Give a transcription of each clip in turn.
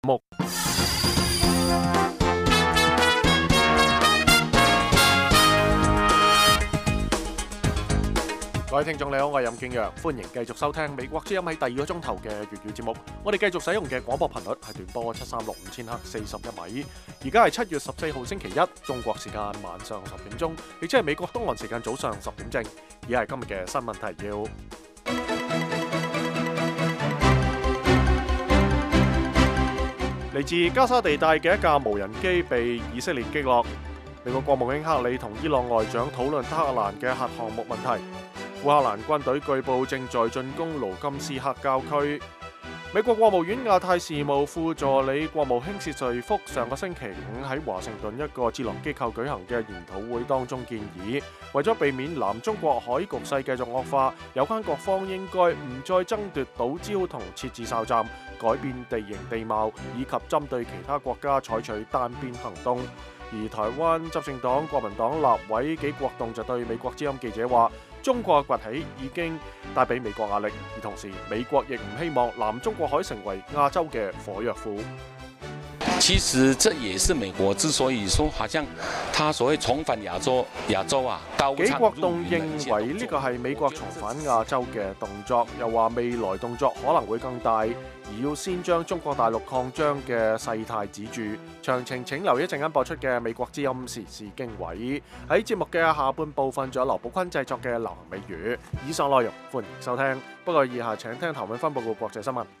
目。各位聽眾你好，我係任敬陽，歡迎繼續收聽美國之音喺第二個鐘頭嘅粵語節目。我哋繼續使用嘅廣播頻率係短波736 5000赫41米。而家係7月14號星期一，中國時間晚上10點鐘，亦即係美國東岸時間早上10點正。而係今日嘅新聞提要。嚟自加沙地帶嘅一架無人機被以色列擊落。美國國務卿克里同伊朗外長討論德黑蘭嘅核項目問題。烏克蘭軍隊據報正在進攻盧甘斯克郊區。美國國務院亞太事務副助理國務卿薛瑞福上個星期五喺華盛頓一個智囊機構舉行嘅研討會當中建議，為咗避免南中國海局勢繼續惡化，有關各方應該唔再爭奪島礁同設置哨站，改變地形地貌，以及針對其他國家採取單邊行動。而台灣執政黨國民黨立委紀國棟就對美國之音記者話：中國嘅崛起已經帶俾美國壓力，而同時美國亦唔希望南中國海成為亞洲嘅火藥庫。 其實這也是美國之所以說，好像他所謂重返亞洲啊， 紀國棟認為呢個係美國重返亞洲嘅動作，又話未來動作可能會更大，而要先將中國大陸擴張嘅勢態止住。詳情請留意一陣間播出嘅美國之音時事經緯。喺節目嘅下半部分，仲有劉寶坤製作嘅流行美語。以上內容歡迎收聽，不過以下請聽譚永芬報告國際新聞。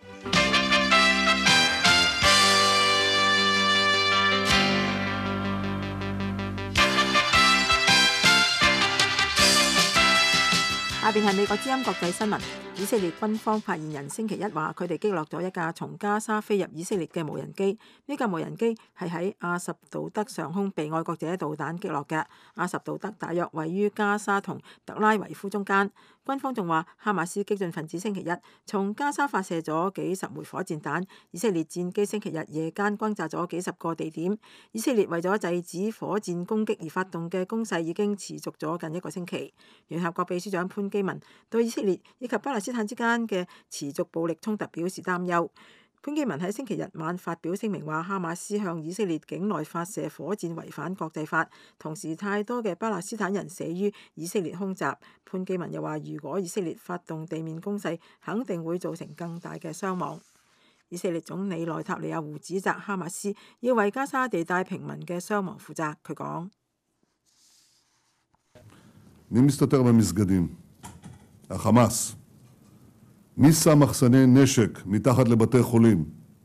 下邊係美國之音國際新聞。以色列軍方發言人星期一話，佢哋擊落咗一架從加沙飛入以色列嘅無人機。呢架無人機係喺阿什杜德上空被愛國者導彈擊落嘅。阿什杜德大約位於加沙同特拉維夫中間。軍方仲話，哈馬斯激進分子星期一從加沙發射咗幾十枚火箭彈，以色列戰機星期日夜間轟炸咗幾十個地點。以色列為咗制止火箭攻擊而發動嘅攻勢已經持續咗近一個星期。聯合國秘書長潘基文對以色列以及巴勒斯坦之間嘅持續暴力衝突表示擔憂。潘基文喺星期日晚發表聲明話，哈馬斯向以色列境內發射火箭違反國際法，同時太多嘅巴勒斯坦人死於以色列空襲。潘基文又話，如果以色列發動地面攻勢，肯定會造成更大嘅傷亡。以色列總理內塔尼亞胡指責哈馬斯要為加沙地帶平民嘅傷亡負責。佢講： מי מסתתר במסגדים? החמאס. מי שם מחסני נשק מתחת לבתי חולים?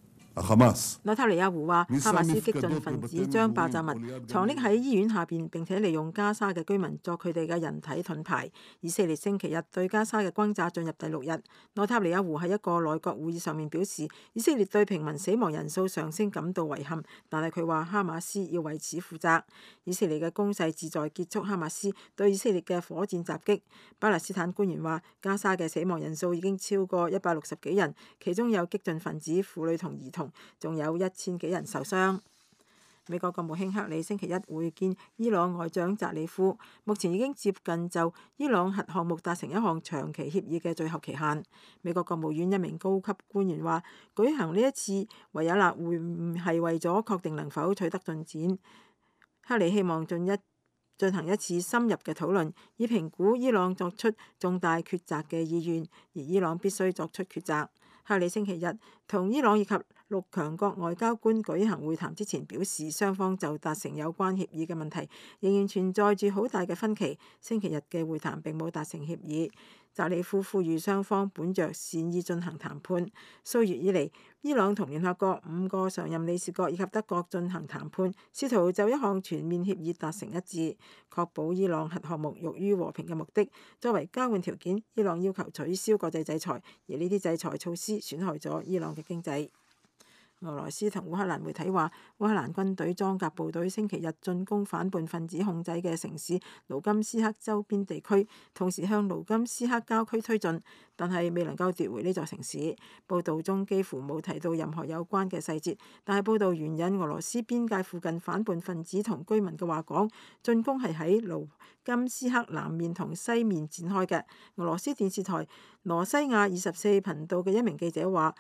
החמאס. 內塔尼亞胡話，哈馬斯激進分子將爆炸物藏匿喺醫院下邊，並且利用加沙嘅居民作佢哋嘅人體盾牌。以色列星期日對加沙嘅轟炸進入第6日。內塔尼亞胡喺一個內閣會議上面表示，以色列對平民死亡人數上升感到遺憾，但係佢話哈馬斯要為此負責。以色列嘅攻勢旨在結束哈馬斯對以色列嘅火箭襲擊。巴勒斯坦官員話，加沙嘅死亡人數已經超過160幾人，其中有激進分子、婦女同兒童。仲有1000幾人受傷。美國國務卿克里星期一會見伊朗外長扎里夫，目前已經接近就伊朗核項目達成一項長期協議嘅最後期限。美國國務院一名高級官員話，舉行呢一次維也納會晤係為咗確定能否取得進展。克里希望進行一次深入嘅討論，以評估伊朗作出重大抉擇嘅意願，而伊朗必須作出抉擇。克里星期日同伊朗以及6強國外交官舉行會談之前表示，雙方就達成有關協議嘅問題仍然存在住好大嘅分歧。星期日嘅會談並冇達成協議。扎里夫呼籲雙方本着善意進行談判。數月以嚟，伊朗同聯合國5個常任理事國以及德國進行談判，試圖就一項全面協議達成一致，確保伊朗核項目用於和平嘅目的。作為交換條件，伊朗要求取消國際制裁，而呢啲制裁措施損害咗伊朗嘅經濟。俄羅斯同烏克蘭媒體話，烏克蘭軍隊裝甲部隊星期日進攻反叛分子控制嘅城市盧甘斯克周邊地區，同時向盧甘斯克郊區推進，但係未能夠奪回呢座城市。報道中幾乎冇提到任何有關嘅細節，但係報道援引俄羅斯邊界附近反叛分子同居民嘅話講，進攻係喺盧甘斯克南面同西面展開嘅。俄羅斯電視台羅西亞24頻道嘅一名記者話，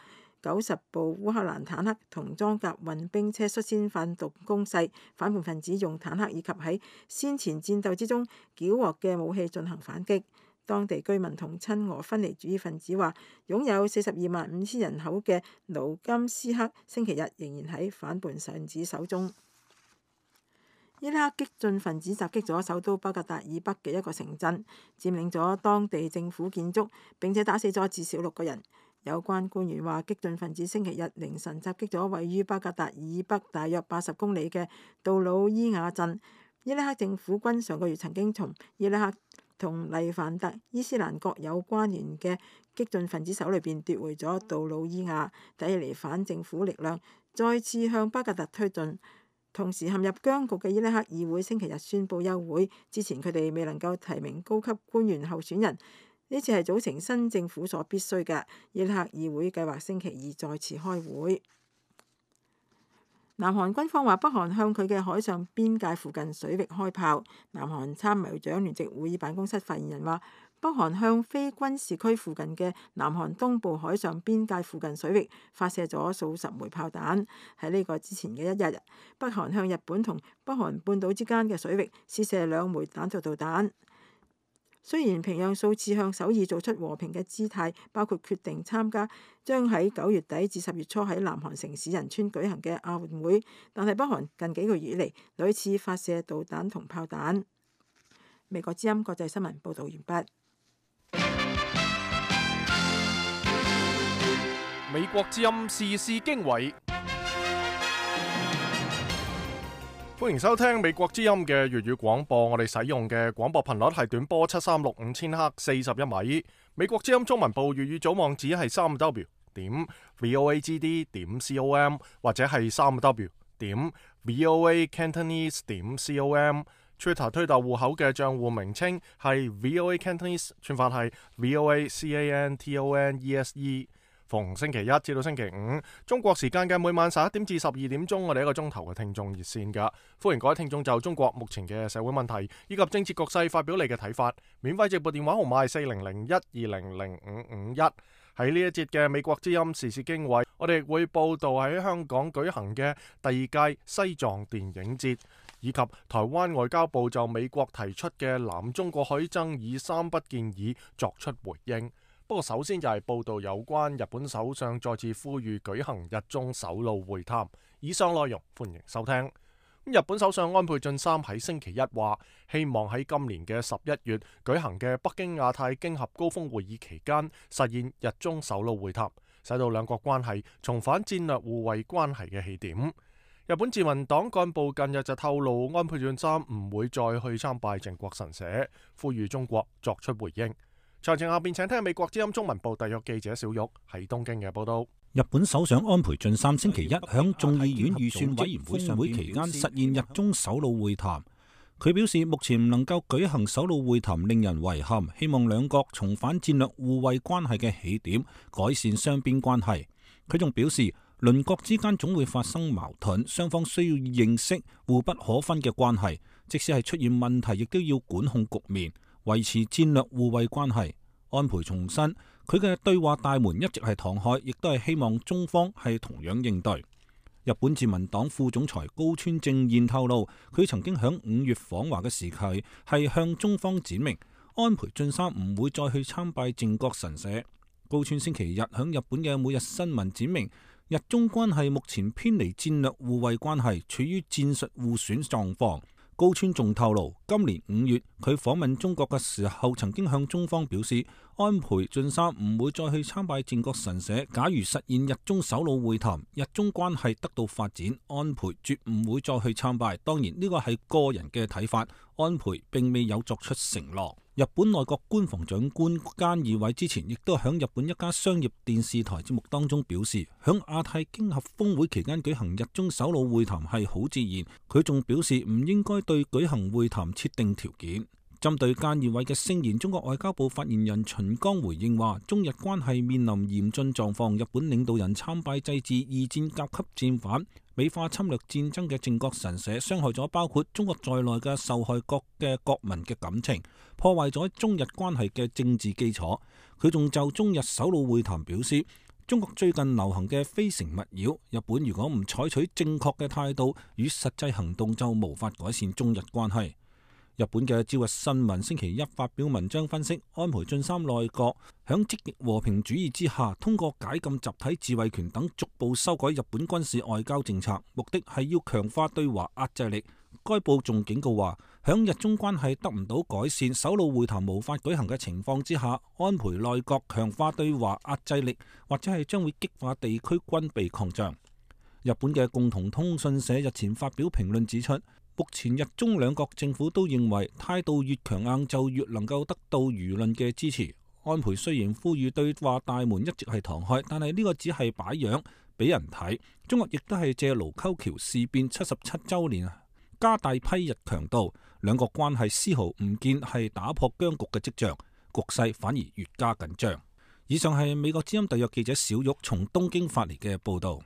90部烏克蘭坦克同裝甲運兵車率先發動攻勢，反叛分子用坦克以及喺先前戰鬥之中繳獲嘅武器進行反擊。當地居民同親俄分離主義分子話，擁有42.5千人口嘅盧甘斯克星期日仍然喺反叛分子手中。伊拉克激進分子襲擊咗首都巴格達以北嘅一個城鎮，佔領咗當地政府建築，並且打死咗至少6個人。有關官員話，激進分子星期日凌晨襲擊咗位於巴格達以北大約80公里嘅杜魯伊亞鎮。伊拉克政府軍上個月曾經從伊拉克同黎凡特伊斯蘭國有關聯嘅激進分子手裏邊奪回咗杜魯伊亞，睇起嚟反政府力量再次向巴格達推進。同時陷入僵局嘅伊拉克議會星期日宣布休會，之前佢哋未能夠提名高級官員候選人，呢次係組成新政府所必須嘅。伊拉克議會計劃星期二再次開會。南韓軍方話北韓向佢嘅海上邊界附近水域開炮。南韓參謀長聯席會議辦公室發言人話，北韓向非軍事區附近嘅南韓東部海上邊界附近水域發射咗數十枚炮彈。喺呢個之前嘅一日，北韓向日本同北韓半島之間嘅水域試射2枚彈道導彈。雖然平壤數次向首爾做出和平嘅姿態，包括決定參加將喺9月底至10月初喺南韓城市仁川舉行嘅亞運會，但係北韓近幾個月以嚟屢次發射導彈同炮彈。美國之音國際新聞報導完畢。 美國之音時事經緯，歡迎收聽美國之音嘅粵語廣播。我哋使用嘅廣播頻率係短波736 5000赫41米。美國之音中文部粵語組網址係3w.voagd.com 或者係3w.voacantonese.com。Twitter 推特戶口嘅賬戶名稱係 VOA Cantonese， 串法係 VOACANTONESE。逢星期一至到星期五，中國時間嘅每晚11點至12點鐘，我哋1個鐘頭嘅聽眾熱線噶，歡迎各位聽眾就中國目前嘅社會問題以及政治局勢發表你嘅睇法。免費直播電話號碼係4001200551。喺呢一節嘅美國之音時事經緯，我哋亦會報道喺香港舉行嘅第2屆西藏電影節，以及台灣外交部就美國提出嘅南中國海爭議3不建議作出回應。不過首先就係報道有關日本首相再次呼籲舉行日中首腦會談。以上內容歡迎收聽。日本首相安倍晉三喺星期一話，希望喺今年嘅11月舉行嘅北京亞太經合高峰會議期間實現日中首腦會談，使到兩國關係重返戰略互惠關係嘅起點。日本自民黨幹部近日就透露，安倍晉三唔會再去參拜靖國神社，呼籲中國作出回應。詳情下邊請聽美國之音中文部特約記者小玉喺東京嘅報道。 日本首相安倍晉三星期一響眾議院預算委員會上會期間實現日中首腦會談。佢表示目前唔能夠舉行首腦會談令人遺憾，希望兩國重返戰略互惠關係嘅起點，改善雙邊關係。佢仲表示鄰國之間總會發生矛盾，雙方需要認識互不可分嘅關係，即使係出現問題亦都要管控局面，維持戰略互惠關係。安倍重申，佢嘅對話大門一直係敞開，亦都係希望中方係同樣應對。日本自民黨副總裁高村正彥透露，佢曾經響5月訪華嘅時期係向中方展明，安倍晉三唔會再去參拜靖國神社。高村星期日響日本嘅每日新聞展明，日中關係目前偏離戰略互惠關係，處於戰術互損狀況。高村仲透露，今年5月佢訪問中國嘅時候，曾經向中方表示，安倍晉三唔會再去參拜靖國神社。假如實現日中首腦會談，日中關係得到發展，安倍絕唔會再去參拜。當然呢個係個人嘅睇法，安倍並未有作出承諾。日本內閣官房長官菅義偉之前亦都響日本一家商業電視台節目當中表示，響亞太經合峰會期間舉行日中首腦會談係好自然。佢仲表示唔應該對舉行會談設定條件。針對菅義偉嘅聲言，中國外交部發言人秦剛回應話，中日關係面臨嚴峻狀況，日本領導人參拜祭祀2戰甲級戰犯、美化侵略戰爭嘅靖國神社，傷害咗包括中國在內嘅受害國嘅國民嘅感情，破壞咗中日關係嘅政治基礎。佢仲就中日首腦會談表示， 中國最近流行嘅非誠勿擾，日本如果唔採取正確嘅態度與實際行動，就無法改善中日關係。日本嘅朝日新聞星期一發表文章分析，安倍晉三內閣響積極和平主義之下，通過解禁集體自衛權等逐步修改日本軍事外交政策，目的係要強化對華壓制力。該報仲警告話，響日中關係得唔到改善、首腦會談無法舉行嘅情況之下，安倍內閣強化對華壓制力，或者係將會激化地區軍備擴張。日本嘅共同通訊社日前發表評論指出，目前日中兩國政府都認為態度越強硬就越能夠得到輿論嘅支持。安倍雖然呼籲對話大門一直係敞開，但係呢個只係擺樣俾人睇。中國亦都係借盧溝橋事變77週年加大批日強度，兩國關係絲毫唔見係打破僵局嘅跡象，局勢反而越加緊張。以上係美國之音特約記者小玉從東京發嚟嘅報道。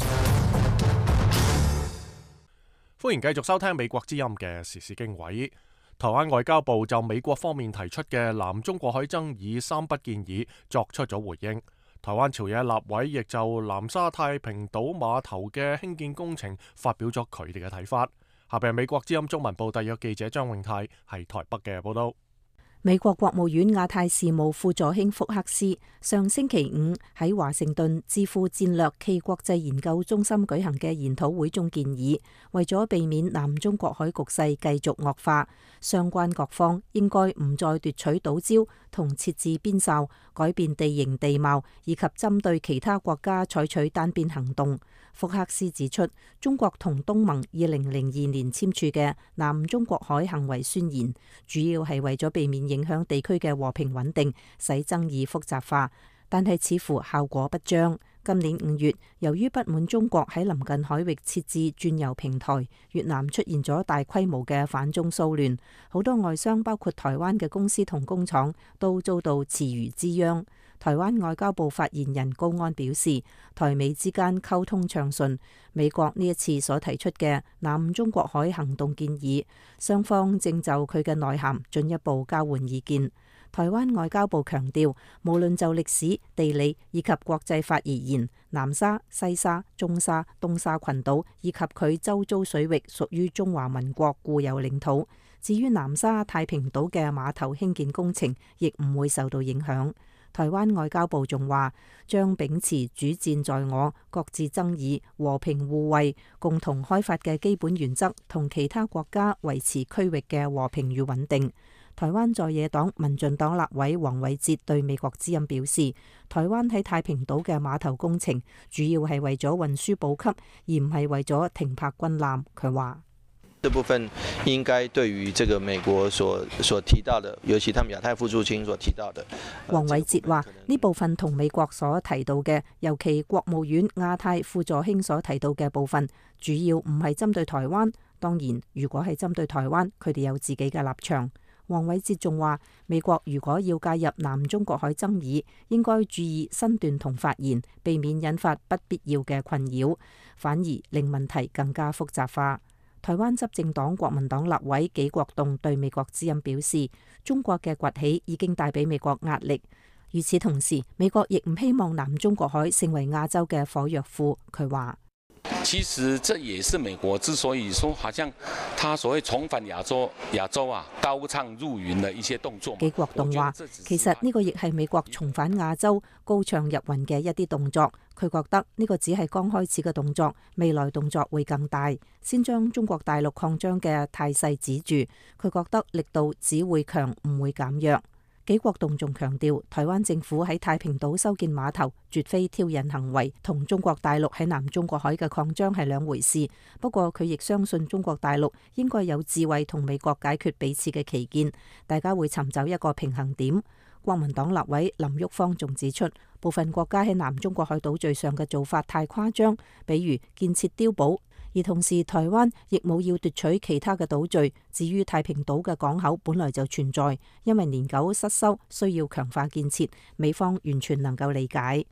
歡迎繼續收聽美國之音嘅時事經緯。台灣外交部就美國方面提出嘅南中國海爭議3不建議作出咗回應。台灣朝野立委亦就南沙太平島碼頭嘅興建工程發表咗佢哋嘅睇法。下邊係美國之音中文部特約記者張永泰係台北嘅報道。 美國國務院亞太事務副助卿福克斯上星期五喺華盛頓智庫戰略暨國際研究中心舉行嘅研討會中建議，為咗避免南中國海局勢繼續惡化，相關各方應該唔再奪取島礁同設置邊哨，改變地形地貌，以及針對其他國家採取單邊行動。福克斯指出，中國同東盟2002年簽署嘅南中國海行為宣言，主要係為咗避免影響地區嘅和平穩定，使爭議複雜化，但係似乎效果不彰。今年5月，由於不滿中國喺鄰近海域設置轉油平台，越南出現咗大規模嘅反中騷亂，好多外商包括台灣嘅公司同工廠都遭到池魚之殃。台灣外交部發言人高安表示，台美之間溝通暢順，美國呢一次所提出嘅南中國海行動建議，雙方正就佢嘅內涵進一步交換意見。台灣外交部強調，無論就歷史、地理以及國際法而言，南沙、西沙、中沙、東沙群島以及佢周遭水域屬於中華民國固有領土。至於南沙太平島嘅碼頭興建工程，亦唔會受到影響。台灣外交部仲話，將秉持主戰在我、各自爭議、和平互惠、共同開發嘅基本原則，同其他國家維持區域嘅和平與穩定。台灣在野黨民進黨立委黃偉哲對美國之音表示，台灣喺太平島嘅碼頭工程主要係為咗運輸補給，而唔係為咗停泊軍艦。佢話： 這部分應該對於這個美國所提到的，尤其他們亞太副駐青所提到的， 黃偉哲話呢部分同美國所提到嘅，尤其國務院亞太副助卿所提到嘅部分，主要唔係針對台灣。當然，如果係針對台灣，佢哋有自己嘅立場。黃偉哲仲話，美國如果要介入南中國海爭議，應該注意身段同發言，避免引發不必要嘅困擾，反而令問題更加複雜化。台灣執政黨國民黨立委紀國棟對美國之音表示，中國嘅崛起已經帶俾美國壓力。與此同時，美國亦唔希望南中國海成為亞洲嘅火藥庫。佢話： 其實這也是美國之所以說，好像他所謂重返亞洲啊，高唱入雲的一些動作。 紀國棟話，其實呢個亦係美國重返亞洲高唱入雲嘅一啲動作。佢覺得呢個只係剛開始嘅動作，未來動作會更大，先將中國大陸擴張嘅態勢止住。佢覺得力度只會強，唔會減弱。紀國棟仲強調，台灣政府喺太平島修建碼頭，絕非挑釁行為，同中國大陸喺南中國海嘅擴張係兩回事。不過佢亦相信中國大陸應該有智慧同美國解決彼此嘅歧見，大家會尋找一個平衡點。國民黨立委林旭芳仲指出，部分國家喺南中國海島嶼上嘅做法太誇張，比如建設碉堡。而同時，台灣亦冇要奪取其他嘅島嶼。至於太平島嘅港口本來就存在，因為年久失修，需要強化建設，美方完全能夠理解。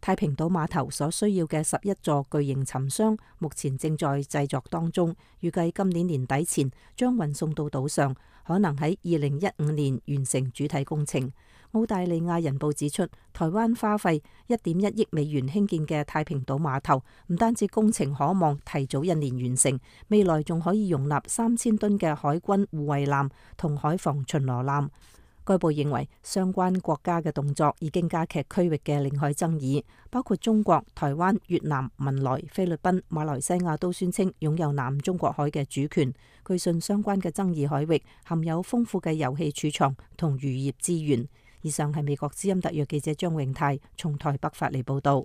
太平島碼頭所需要嘅11座巨型沉箱，目前正在製作當中，預計今年年底前將運送到島上，可能喺2015年完成主體工程。澳大利亞人報指出，台灣花費1.1億美元興建嘅太平島碼頭，唔單止工程可望提早1年完成，未來仲可以容納3000噸嘅海軍護衛艦同海防巡邏艦。該報認為，相關國家嘅動作已經加劇區域嘅領海爭議，包括中國、台灣、越南、文萊、菲律賓、馬來西亞都宣稱擁有南中國海嘅主權。據信相關嘅爭議海域含有豐富嘅油氣儲藏同漁業資源。以上係美國之音特約記者張永泰從台北發嚟報道。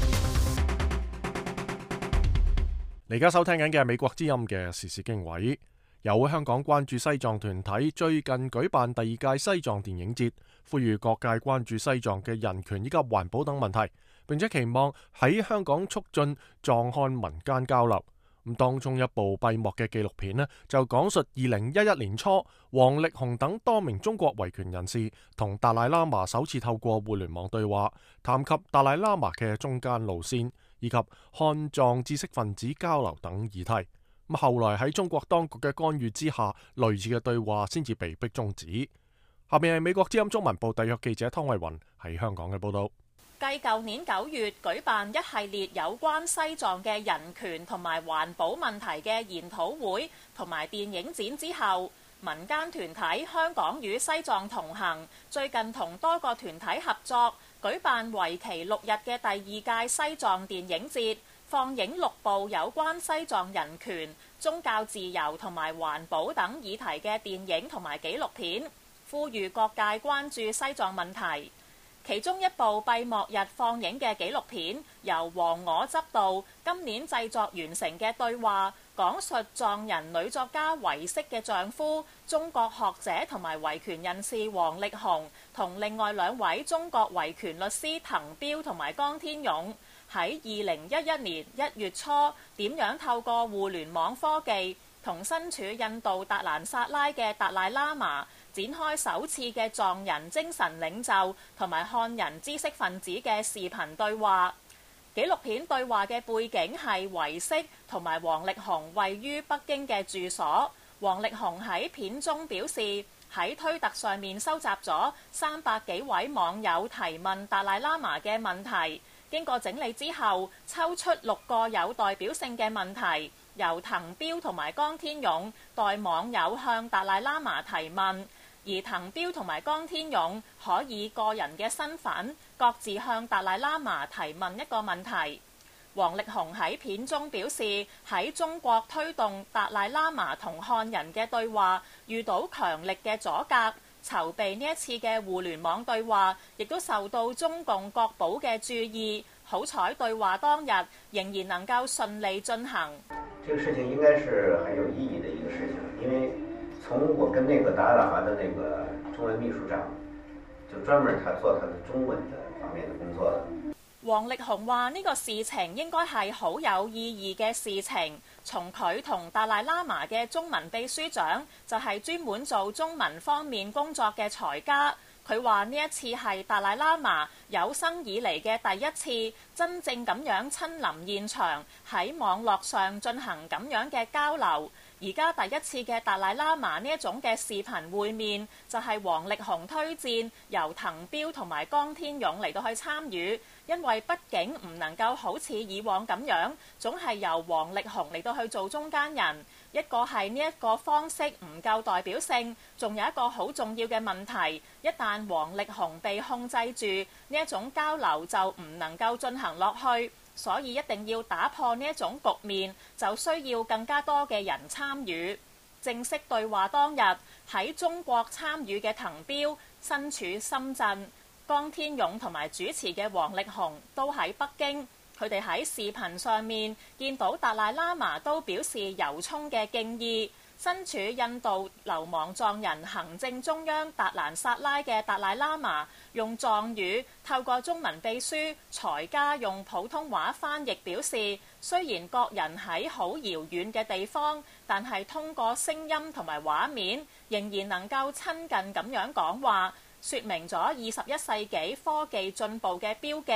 你而家收聽緊嘅係美國之音嘅時事經緯。有香港關注西藏團體最近舉辦第2屆西藏電影節，呼籲各界關注西藏嘅人權以及環保等問題，並且期望喺香港促進藏漢民間交流。咁當中一部閉幕嘅紀錄片呢，就講述2011年初王力宏等多名中國維權人士同達賴喇嘛首次透過互聯網對話，談及達賴喇嘛嘅中間路線以及漢藏知識分子交流等議題。咁後來喺中國當局嘅干預之下，類似嘅對話先至被迫終止。下面係美國之音中文部特約記者湯慧雲喺香港嘅報道。 繼舊年9月舉辦一系列有關西藏嘅人權同埋環保問題嘅研討會同埋電影展之後，民間團體香港與西藏同行最近同多個團體合作，舉辦為期6日嘅第2屆西藏電影節，放映6部有關西藏人權、宗教自由同埋環保等議題嘅電影同埋紀錄片，呼籲各界關注西藏問題。其中一部閉幕日放映嘅紀錄片，由黃我執導，今年製作完成嘅對話，講述藏人女作家唯色嘅丈夫、中國學者同埋維權人士王力宏，同另外2位中國維權律師滕彪同埋江天勇，喺2011年1月初點樣透過互聯網科技，同身處印度達蘭薩拉嘅達賴喇嘛展開首次嘅藏人精神領袖同埋漢人知識分子嘅視頻對話。紀錄片對話嘅背景係唯色同埋王力宏位於北京嘅住所。王力宏喺片中表示，喺推特上面收集咗300幾位網友提問達賴喇嘛嘅問題，經過整理之後，抽出6個有代表性嘅問題，由滕彪同埋江天勇代網友向達賴喇嘛提問。而滕彪同埋江天勇可以個人嘅身份，各自向達賴喇嘛提問一個問題。王力宏喺片中表示，喺中國推動達賴喇嘛同漢人嘅對話遇到強力嘅阻隔，籌備呢一次嘅互聯網對話亦都受到中共國保嘅注意。好彩對話當日仍然能夠順利進行。 這個事情應該是很有意義的一個事情，因為從我跟那個達賴喇嘛的那個中文秘書長，就專門他做他的中文的方面的工作的。 王力宏話呢個事情應該係好有意義嘅事情，從佢同達賴喇嘛嘅中文秘書長就係專門做中文方面工作嘅才家。佢話呢一次係達賴喇嘛有生以嚟嘅第一次真正咁樣親臨現場，喺網絡上進行咁樣嘅交流。而家第一次嘅達賴喇嘛呢一種嘅視頻會面，就係王力宏推薦由滕彪同埋江天勇嚟到去參與，因為畢竟唔能夠好似以往咁樣，總係由王力宏嚟到去做中間人。一個係呢一個方式唔夠代表性，仲有一個好重要嘅問題，一旦王力宏被控制住，呢一種交流就唔能夠進行落去。所以一定要打破呢一種局面，就需要更加多嘅人參與。正式對話當日，喺中國參與嘅滕彪身處深圳，江天勇同埋主持嘅王力宏都喺北京。佢哋喺視頻上面見到達賴喇嘛都表示由衷嘅敬意。身處印度流亡藏人行政中央達蘭薩拉嘅達賴喇嘛用藏語透過中文秘書才家用普通話翻譯表示，雖然各人喺好遙遠嘅地方，但係通過聲音同埋畫面仍然能夠親近咁樣講話，說明咗21世紀科技進步嘅標記。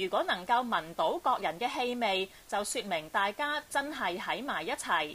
如果能夠聞到各人嘅氣味，就説明大家真係喺埋一齊。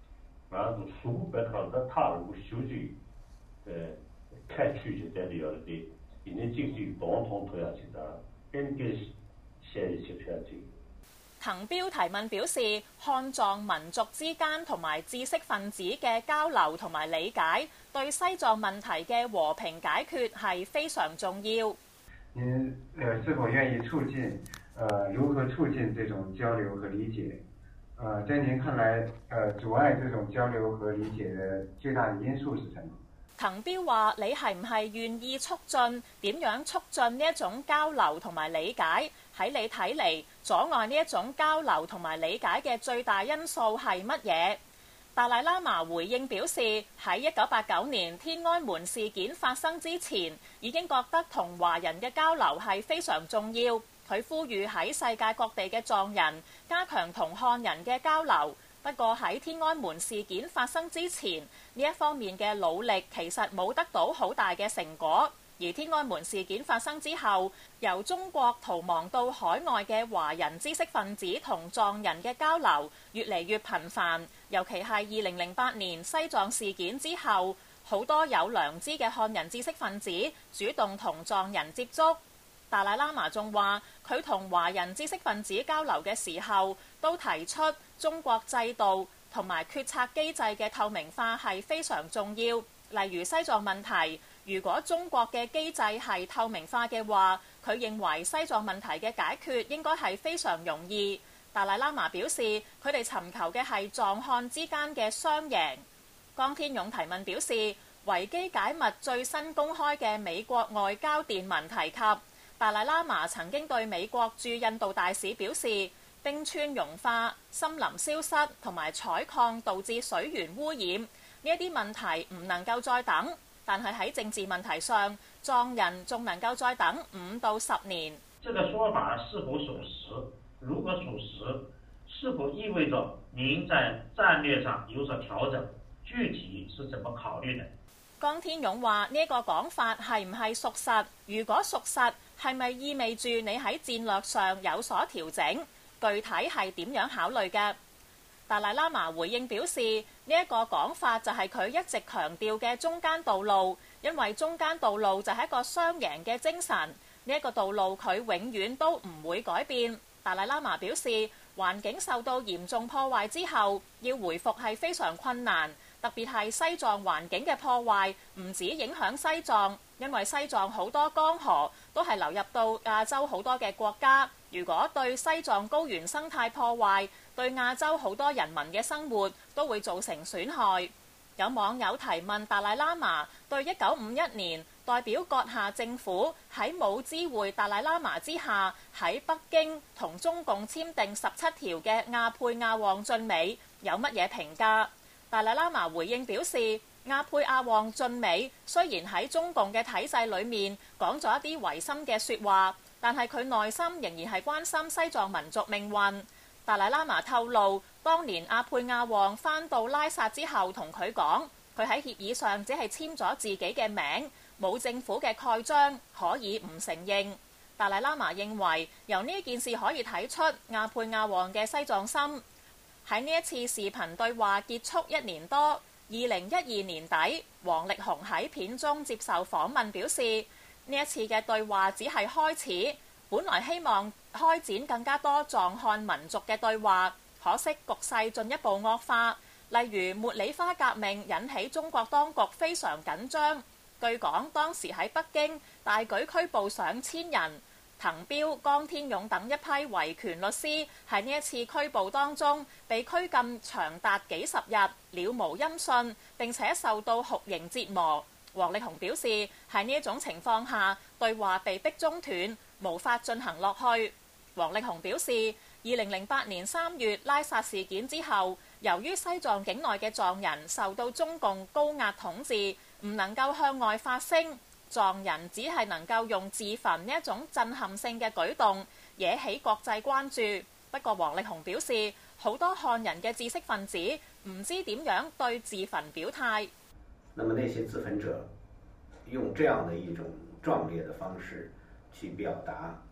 滕彪提問表示，漢藏民族之間同埋知識分子嘅交流同埋理解，對西藏問題嘅和平解決係非常重要。 您是否願意促進如何促進這種交流和理解？在您看來，阻礙這種交流和理解的最大的因素是什麼？ 滕彪話：你係唔係願意促進？點樣促進呢一種交流同埋理解？喺你睇嚟，阻礙呢一種交流同埋理解嘅最大因素係乜嘢？達賴喇嘛回應表示，喺1989年天安門事件發生之前，已經覺得同華人嘅交流係非常重要。佢呼籲喺世界各地嘅藏人加強同漢人嘅交流。不過喺天安門事件發生之前，呢一方面嘅努力其實冇得到好大嘅成果。而天安門事件發生之後，由中國逃亡到海外嘅華人知識分子同藏人嘅交流越嚟越頻繁，尤其係2008年西藏事件之後，好多有良知嘅漢人知識分子主動同藏人接觸。達賴喇嘛仲話，佢同華人知識分子交流嘅時候，都提出中國制度同埋決策機制嘅透明化係非常重要。例如西藏問題，如果中國嘅機制係透明化嘅話，佢認為西藏問題嘅解決應該係非常容易。達賴喇嘛表示，佢哋尋求嘅係藏漢之間嘅雙贏。江天勇提問表示，維基解密最新公開嘅美國外交電文提及，達賴喇嘛曾經對美國駐印度大使表示，冰川融化、森林消失同埋採礦導致水源污染，呢一啲問題唔能夠再等。但係喺政治問題上，藏人仲能夠再等5到10年。 這個說法是否屬實？如果屬實，是否意味着您在戰略上有所調整？具體是怎麼考慮呢？ 江天勇話：呢個講法係唔係屬實？如果屬實，係咪意味住你喺戰略上有所調整？具體係點樣考慮嘅？達賴喇嘛回應表示，呢一個講法就係佢一直強調嘅中間道路，因為中間道路就係一個雙贏嘅精神。呢一個道路佢永遠都唔會改變。達賴喇嘛表示，環境受到嚴重破壞之後，要回復係非常困難，特別係西藏環境嘅破壞唔止影響西藏，因為西藏好多江河都係流入到亞洲好多嘅國家。如果對西藏高原生態破壞，對亞洲好多人民嘅生活都會造成損害。有網友提問達賴喇嘛對1951年代表閣下政府喺冇知會達賴喇嘛之下喺北京同中共簽訂17條嘅亞佩亞旺晉美有乜嘢評價？達賴喇嘛回應表示，亞佩亞旺晉美雖然喺中共嘅體制裏面講咗一啲違心嘅説話，但係佢內心仍然係關心西藏民族命運。達賴喇嘛透露，當年亞佩亞旺返到拉薩之後，同佢講，佢喺協議上只係簽咗自己嘅名，冇政府嘅蓋章，可以唔承認。達賴喇嘛認為，由呢件事可以睇出亞佩亞旺嘅西藏心。喺呢一次視頻對話結束1年多，2012年底，王力宏喺片中接受訪問表示，呢一次嘅對話只係開始，本來希望開展更加多藏漢民族嘅對話，可惜局勢進一步惡化。例如茉莉花革命引起中國當局非常緊張，據講當時喺北京大舉拘捕上千人。滕彪、江天勇等一批維權律師喺呢一次拘捕當中被拘禁長達幾十日，了無音訊，並且受到酷刑折磨。王力宏表示，喺呢一種情況下，對話被逼中斷，無法進行落去。王力宏表示，2008年3月拉薩事件之後，由於西藏境內嘅藏人受到中共高壓統治，唔能夠向外發聲，藏人只係能夠用自焚呢一種震撼性嘅舉動惹起國際關注。不過王力宏表示，好多漢人嘅知識分子唔知點樣對自焚表態。 那麼那些自焚者用這樣的一種壯烈的方式去表達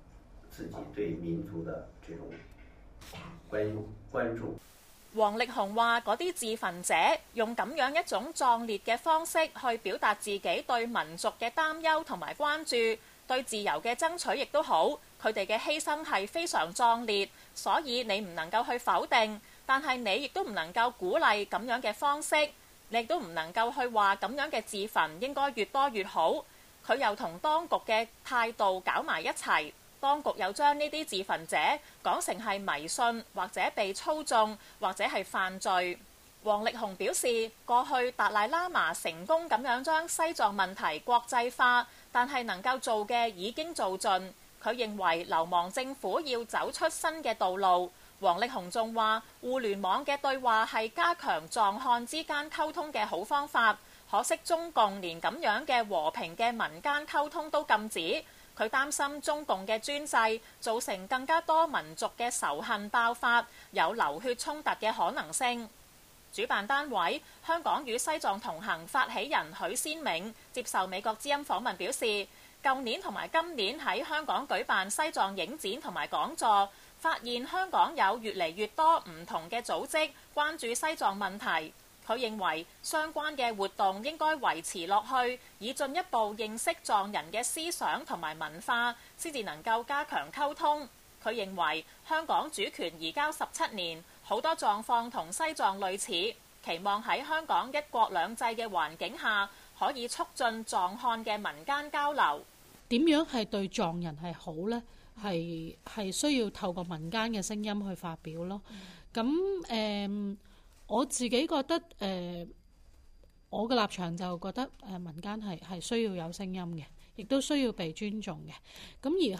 自己對民族的這種關注。 王力雄話：嗰啲自焚者用咁樣一種壯烈嘅方式去表達自己對民族嘅擔憂同埋關注，對自由嘅爭取亦都好。佢哋嘅犧牲係非常壯烈，所以你唔能夠去否定，但係你亦都唔能夠鼓勵咁樣嘅方式，你亦都唔能夠去話咁樣嘅自焚應該越多越好。佢又同當局嘅態度搞埋一齊。當局又將呢啲自焚者講成係迷信，或者被操縱，或者係犯罪。王力雄表示，過去達賴喇嘛成功咁樣將西藏問題國際化，但係能夠做嘅已經做盡。佢認為流亡政府要走出新嘅道路。王力雄仲話，互聯網嘅對話係加強藏漢之間溝通嘅好方法，可惜中共連咁樣嘅和平嘅民間溝通都禁止。佢擔心中共嘅專制造成更加多民族嘅仇恨爆發，有流血衝突嘅可能性。主辦單位香港與西藏同行發起人許先銘接受美國之音訪問表示，舊年同埋今年喺香港舉辦西藏影展同埋講座，發現香港有越嚟越多唔同嘅組織關注西藏問題。佢認為相關嘅活動應該維持落去，以進一步認識藏人嘅思想同埋文化，先至能夠加強溝通。佢認為香港主權移交17年，好多狀況同西藏類似，期望喺香港一國兩制嘅環境下，可以促進藏漢嘅民間交流。 點樣係對藏人係好呢？係需要透過民間嘅聲音去發表咯。咁我自己覺得我嘅立場就覺得民間係需要有聲音嘅，亦都需要被尊重嘅。咁而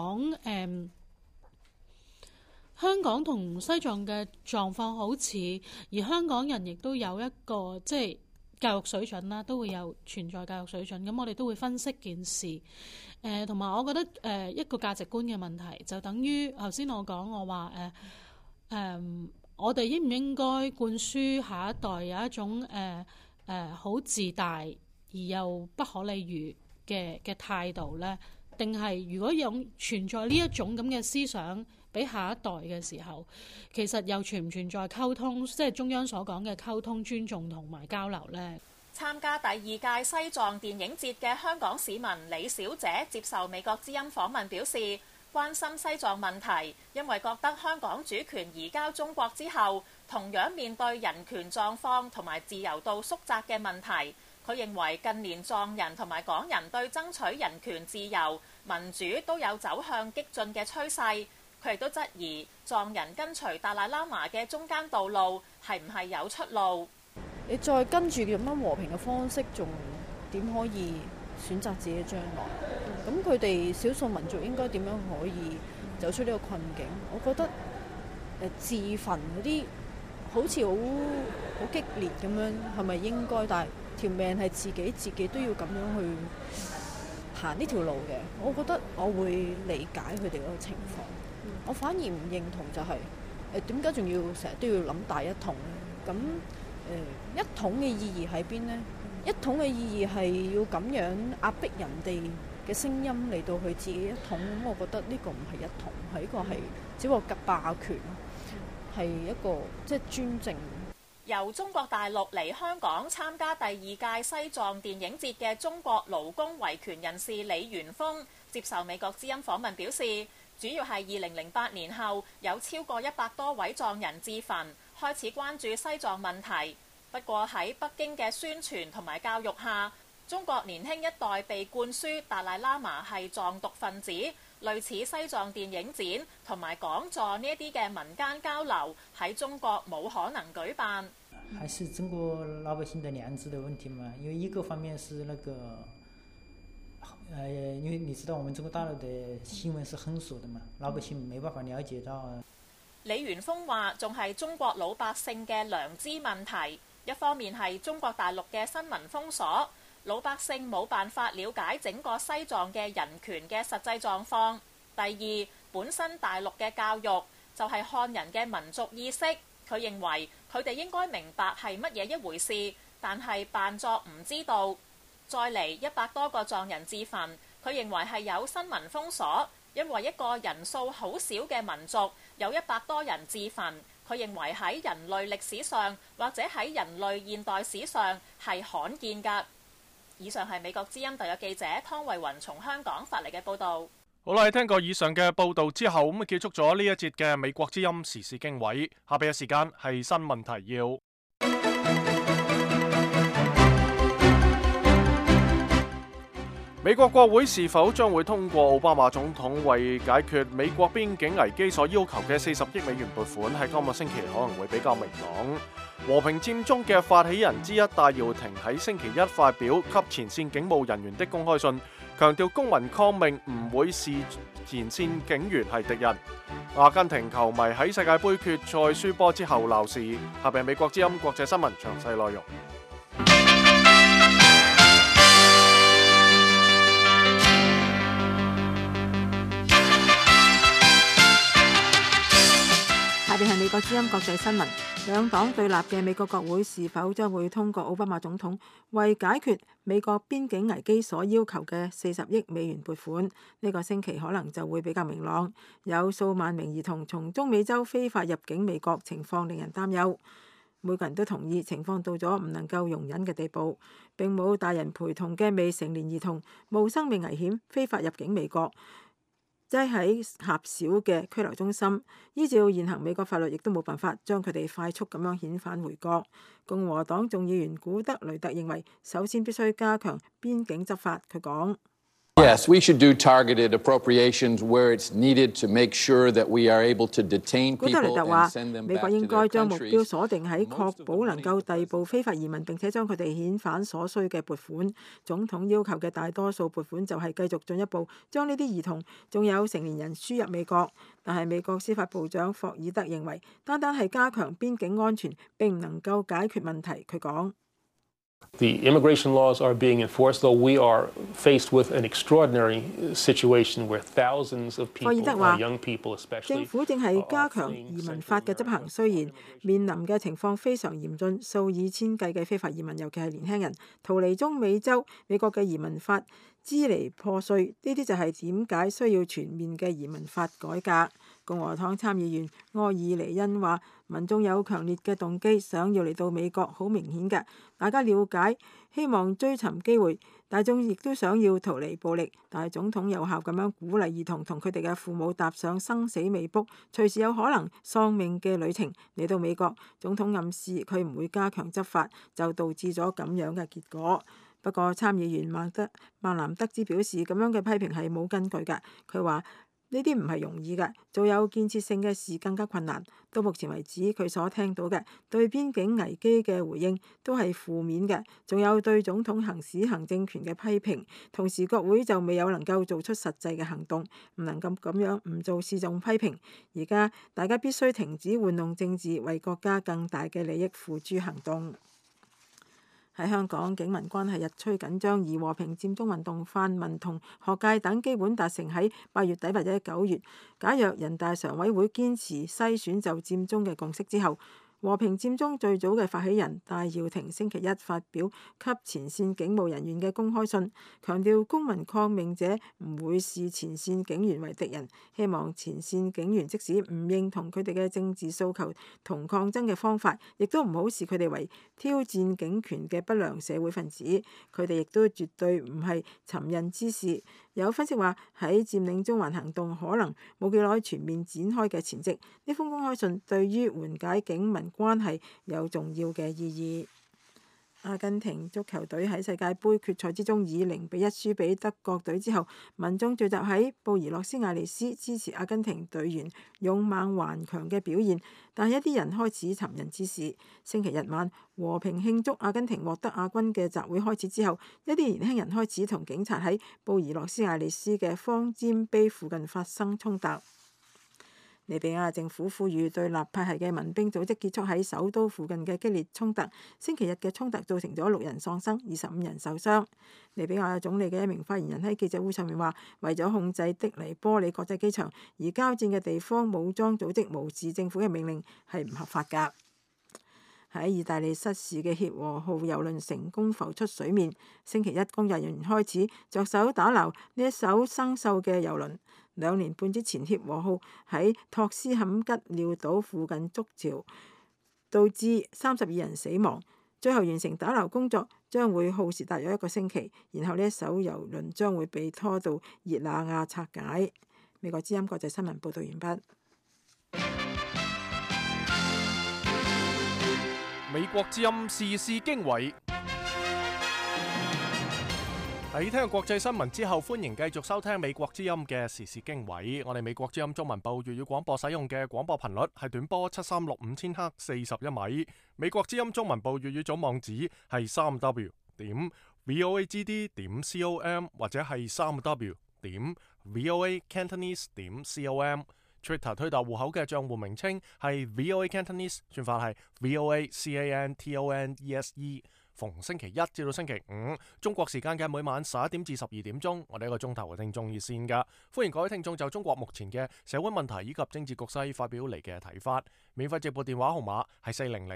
香港同西藏嘅狀況好似，而香港人亦都有一個即係教育水準啦，都會有存在教育水準。咁我哋都會分析件事，同埋我覺得一個價值觀嘅問題，就等於頭先我講我話我哋應唔應該灌輸下一代有一種好自大而又不可理喻嘅態度呢？定係如果有存在呢一種咁嘅思想俾下一代嘅時候，其實又存唔存在溝通，即係中央所講嘅溝通、尊重同埋交流呢？ 參加第2屆西藏電影節嘅香港市民李小姐接受美國之音訪問表示，關心西藏問題，因為覺得香港主權移交中國之後，同樣面對人權狀況同埋自由度縮窄嘅問題。佢認為近年藏人同埋港人對爭取人權、自由、民主都有走向激進嘅趨勢。佢亦都質疑藏人跟隨達賴喇嘛嘅中間道路係唔係有出路？ 你再跟住咁樣和平嘅方式，仲點可以選擇自己嘅將來？咁佢哋少數民族應該點樣可以走出呢個困境？我覺得自焚嗰啲好似好激烈咁樣，係咪應該？但係條命係自己都要咁樣去行呢條路嘅。我覺得我會理解佢哋嗰個情況。我反而唔認同就係點解仲要成日都要諗大一統咧？咁一統嘅意義喺邊呢？一統嘅意義係要咁樣壓迫人哋嘅聲音嚟到去自己一統，咁我覺得呢個唔係一統，係一個係只不過霸權，係一個即係專政。 由中國大陸嚟香港參加第2屆西藏電影節嘅中國勞工維權人士李元峰接受美國之音訪問表示，主要係2008年後有超過100多位藏人自焚，開始關注西藏問題。不過喺北京嘅宣傳同埋教育下，中國年輕一代被灌輸達賴喇嘛係藏獨分子，類似西藏電影展同埋講座呢一啲嘅民間交流喺中國冇可能舉辦。 還是中國老百姓的良知的問題嘛，因為一個方面是那個因為你知道我們中國大陸的新聞是很少的嘛，老百姓沒辦法了解到。 李元峰話仲係中國老百姓嘅良知問題，一方面係中國大陸嘅新聞封鎖，老百姓冇辦法了解整個西藏嘅人權嘅實際狀況。第二，本身大陸嘅教育就係漢人嘅民族意識，佢認為佢哋應該明白係乜嘢一回事，但係扮作唔知道。再嚟100多個藏人自焚，佢認為係有新聞封鎖， 因為一個人數好少嘅民族有100多人自焚，佢認為喺人類歷史上或者喺人類現代史上係罕見㗎。以上係美國之音特約記者湯慧雲從香港發嚟嘅報導。 好啦，聽過以上嘅報導之後，咁結束咗呢一節嘅美國之音時事經緯。下邊嘅時間係新聞提要。美國國會是否將會通過奧巴馬總統為解決美國邊境危機所要求嘅40億美元撥款，喺今個星期可能會比較明朗。和平佔中嘅發起人之一戴耀廷喺星期一發表給前線警務人員的公開信，強調公民抗命唔會視前線警員係敵人。阿根廷球迷喺世界盃決賽輸波之後鬧事。下邊美國之音國際新聞詳細內容。 下邊係美國之音國際新聞。兩黨對立嘅美國國會是否將會通過奧巴馬總統為解決美國邊境危機所要求嘅40億美元撥款？呢個星期可能就會比較明朗。有數萬名兒童從中美洲非法入境美國，情況令人擔憂。每個人都同意情況到咗唔能夠容忍嘅地步，並冇大人陪同嘅未成年兒童冒生命危險非法入境美國，擠喺狹小嘅拘留中心，依照現行美國法律，亦都冇辦法將佢哋快速咁樣遣返回國。共和黨眾議員古德雷特認為，首先必須加強邊境執法。佢講 ：Yes, we should do targeted appropriations where it's needed to make sure that we are able to detain people and send them back to their countries. 古德雷特話：美國應該將目標鎖定喺確保能夠逮捕非法移民，並且將佢哋遣返所需嘅撥款。總統要求嘅大多數撥款就係繼續進一步將呢啲兒童仲有成年人輸入美國。但係美國司法部長霍爾德認為，單單係加強邊境安全並唔能夠解決問題。佢講 ：The immigration laws are being enforced, though we are faced with an extraordinary situation where thousands of people, young people especially, 政府正係加強移民法嘅執行，雖然面臨嘅情況非常嚴峻，數以千計嘅非法移民，尤其係年輕人逃離中美洲，美國嘅移民法支離破碎，呢啲就係點解需要全面嘅移民法改革。共和黨參議員柯爾尼恩話：民眾有強烈嘅動機，想要嚟到美國，好明顯嘅。大家了解，希望追尋機會，大眾亦都想要逃離暴力。但係總統有效咁樣鼓勵兒童同佢哋嘅父母踏上生死未卜、隨時有可能喪命嘅旅程嚟到美國。總統暗示佢唔會加強執法，就導致咗咁樣嘅結果。不過參議員曼南德茲表示，咁樣嘅批評係冇根據嘅。佢話：呢啲唔係容易嘅，做有建設性嘅事更加困難。到目前為止，佢所聽到嘅對邊境危機嘅回應都係負面嘅，仲有對總統行使行政權嘅批評。同時，國會就未有能夠做出實際嘅行動，唔能夠咁樣唔做事就批評。而家大家必須停止玩弄政治，為國家更大嘅利益付諸行動。喺香港，警民關係日趨緊張，而和平佔中運動泛民同學界等基本達成喺8月底或者9月假若人大常委會堅持篩選就佔中嘅共識之後，和平佔中最早嘅發起人戴耀廷星期一發表給前線警務人員嘅公開信，強調公民抗命者唔會視前線警員為敵人，希望前線警員即使唔認同佢哋嘅政治訴求同抗爭嘅方法，亦都唔好視佢哋為挑戰警權嘅不良社會分子，佢哋亦都絕對唔係尋釁滋事。有分析話喺佔領中環行動可能冇幾耐全面展開嘅前夕，呢封公開信對於緩解警民關係有重要嘅意義。阿根廷足球隊喺世界盃決賽之中以0-1輸俾德國隊之後，民眾聚集喺布宜諾斯艾利斯支持阿根廷隊員勇猛頑強嘅表現，但係一啲人開始尋釁滋事。星期日晚和平慶祝阿根廷獲得亞軍嘅集會開始之後，一啲年輕人開始同警察喺布宜諾斯艾利斯嘅方尖碑附近發生衝突。利比亞政府呼籲對立派系嘅民兵組織結束喺首都附近嘅激烈衝突。星期日嘅衝突造成咗6人喪生，25人受傷。利比亞總理嘅一名發言人喺記者會上面話：為咗控制的黎波里國際機場，而交戰嘅地方武裝組織無視政府嘅命令係唔合法㗎。 喺意大利失事嘅協和號郵輪成功浮出水面。星期一，工作人員開始着手打撈呢一艘生鏽嘅郵輪。2年半之前，協和號喺托斯坎吉廖島附近築潮，導致32人死亡。最後完成打撈工作將會耗時大約1個星期，然後呢一艘郵輪將會被拖到熱那亞拆解。美國之音國際新聞報導完畢。 美國之音時事經緯。喺聽國際新聞之後，歡迎繼續收聽美國之音嘅時事經緯。我哋美國之音中文部粵語廣播使用嘅廣播頻率係短波7365千赫41米。美國之音中文部粵語總網址係3w.voagd.com 或者係3w.voacantonese.com。Twitter 推特戶口嘅賬戶名稱係 VOA Cantonese， 轉發係 VOACANTONESE。逢星期一至到星期五，中國時間嘅每晚11點至12點鐘，我哋一個鐘頭嘅聽眾熱線㗎。歡迎各位聽眾就中國目前嘅社會問題以及政治局勢發表嚟嘅睇法。免費直播電話號碼係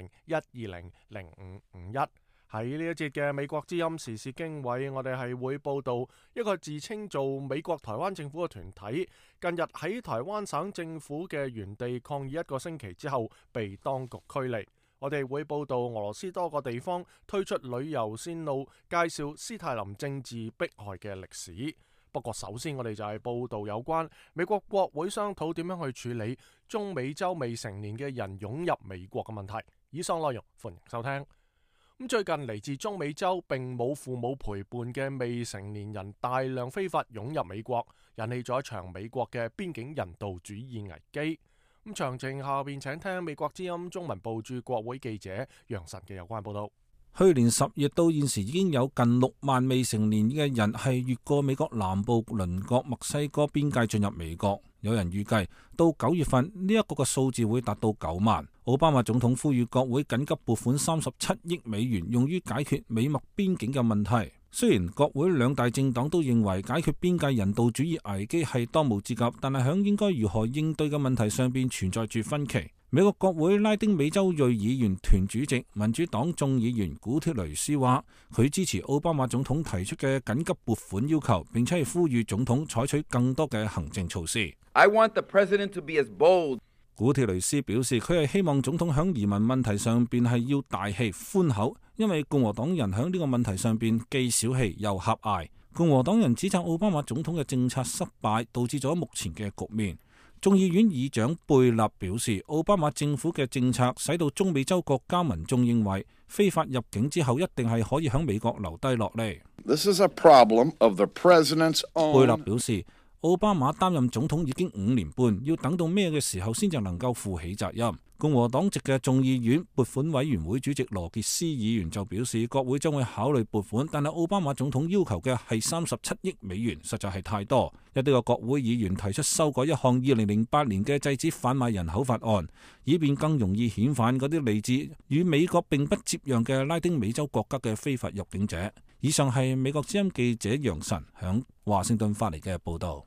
400-120-0551。喺呢一節嘅美國之音時事經緯，我哋係會報道一個自稱做美國台灣政府嘅團體，近日喺台灣省政府嘅原地抗議1個星期之後，被當局驅離。我哋會報道俄羅斯多個地方推出旅遊線路，介紹斯泰林政治迫害嘅歷史。不過首先我哋就係報道有關美國國會商討點樣去處理中美洲未成年嘅人湧入美國嘅問題。以上內容歡迎收聽。最近嚟自中美洲並冇父母陪伴嘅未成年人大量非法湧入美國，引起咗一場美國嘅邊境人道主義危機。詳情下邊請聽美國之音中文部駐國會記者楊晨嘅有關報道。 去年10月到現時已經有近6萬未成年嘅人係越過美國南部鄰國墨西哥邊界進入美國。有人預計到9月份呢一個嘅數字會達到9萬。奧巴馬總統呼籲國會緊急撥款37億美元用於解決美墨邊境嘅問題。雖然國會兩大政黨都認為解決邊界人道主義危機係當務之急，但係響應該如何應對嘅問題上邊存在住分歧。美國國會拉丁美洲裔議員團主席民主黨眾議員古鐵雷斯話，佢支持奧巴馬總統提出嘅緊急撥款要求，並且係呼籲總統採取更多嘅行政措施。 I want the president to be as bold. 古鐵雷斯表示，佢係希望總統響移民問題上邊係要大氣寬厚，因為共和黨人響呢個問題上邊既小氣又狹隘。共和黨人指責奧巴馬總統嘅政策失敗，導致咗目前嘅局面。眾議院議長貝納表示，奧巴馬政府嘅政策使到中美洲國家民眾認為非法入境之後一定係可以響美國留低落嚟。 This is a problem of the president's own. 貝納表示，奧巴馬擔任總統已經5年半，要等到咩嘅時候先至能夠負起責任？共和黨籍嘅眾議院撥款委員會主席羅傑斯議員就表示，國會將會考慮撥款，但係奧巴馬總統要求嘅係37億美元，實在係太多。一啲個國會議員提出修改一項2008年嘅制止販賣人口法案，以便更容易遣返嗰啲嚟自與美國並不接壤嘅拉丁美洲國家嘅非法入境者。以上係美國之音記者楊晨響華盛頓發嚟嘅報道。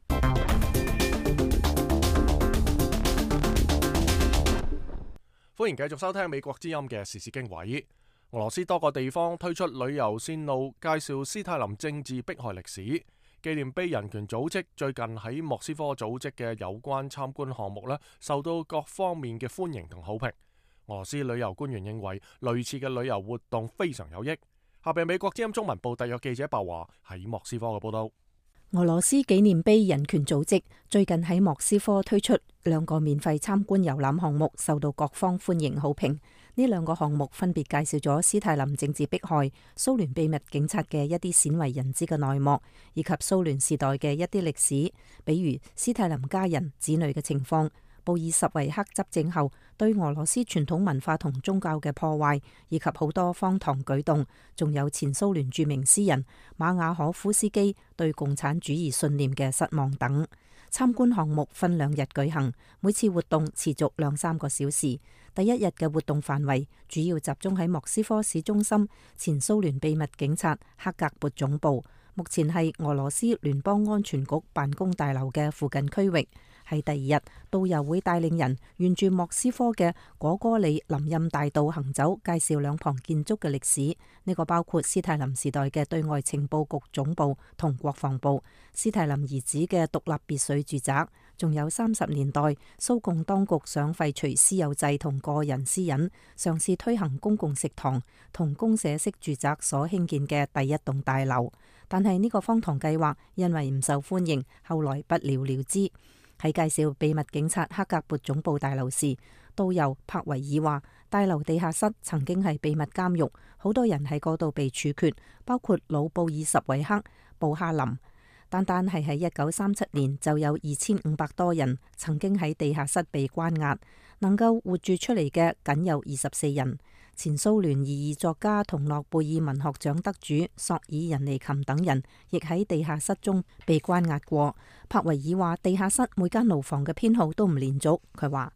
歡迎繼續收聽美國之音嘅時事經緯。俄羅斯多個地方推出旅遊線路，介紹斯泰林政治迫害歷史。紀念碑人權組織最近喺莫斯科組織嘅有關參觀項目受到各方面嘅歡迎同好評。俄羅斯旅遊官員認為類似嘅旅遊活動非常有益。下邊美國之音中文部特約記者白華喺莫斯科嘅報道。 俄羅斯紀念碑人權組織最近喺莫斯科推出2個免費參觀遊覽項目，受到各方歡迎好評。呢2個項目分別介紹咗斯泰林政治迫害、蘇聯秘密警察嘅一啲鮮為人知嘅內幕，以及蘇聯時代嘅一啲歷史，比如斯泰林家人子女嘅情況，布爾什維克執政後對俄羅斯傳統文化同宗教嘅破壞，以及好多荒唐舉動，仲有前蘇聯著名詩人馬雅可夫斯基對共產主義信念嘅失望等。參觀項目分2日舉行，每次活動持續2-3個小時。第1日嘅活動範圍主要集中喺莫斯科市中心前蘇聯秘密警察克格勃總部，目前係俄羅斯聯邦安全局辦公大樓嘅附近區域。 喺第二日，導遊會帶領人沿住莫斯科嘅果戈里林蔭大道行走，介紹兩旁建築嘅歷史。呢個包括斯泰林時代嘅對外情報局總部同國防部，斯泰林兒子嘅獨立別墅住宅，仲有30年代蘇共當局想廢除私有制同個人私隱，嘗試推行公共食堂同公社式住宅所興建嘅第一棟大樓。但係呢個荒唐計劃因為唔受歡迎，後來不了了之。喺介紹秘密警察克格勃總部大樓時，導遊帕維爾話：大樓地下室曾經係秘密監獄，好多人喺嗰度被處決，包括老布爾什維克、布哈林。單單係喺1937年就有2500多人曾經喺地下室被關押，能夠活住出嚟嘅僅有24人。前蘇聯異議作家同諾貝爾文學獎得主索爾仁尼琴等人亦喺地下室中被關押過。帕維爾話：地下室每間牢房嘅編號都唔連續。佢話：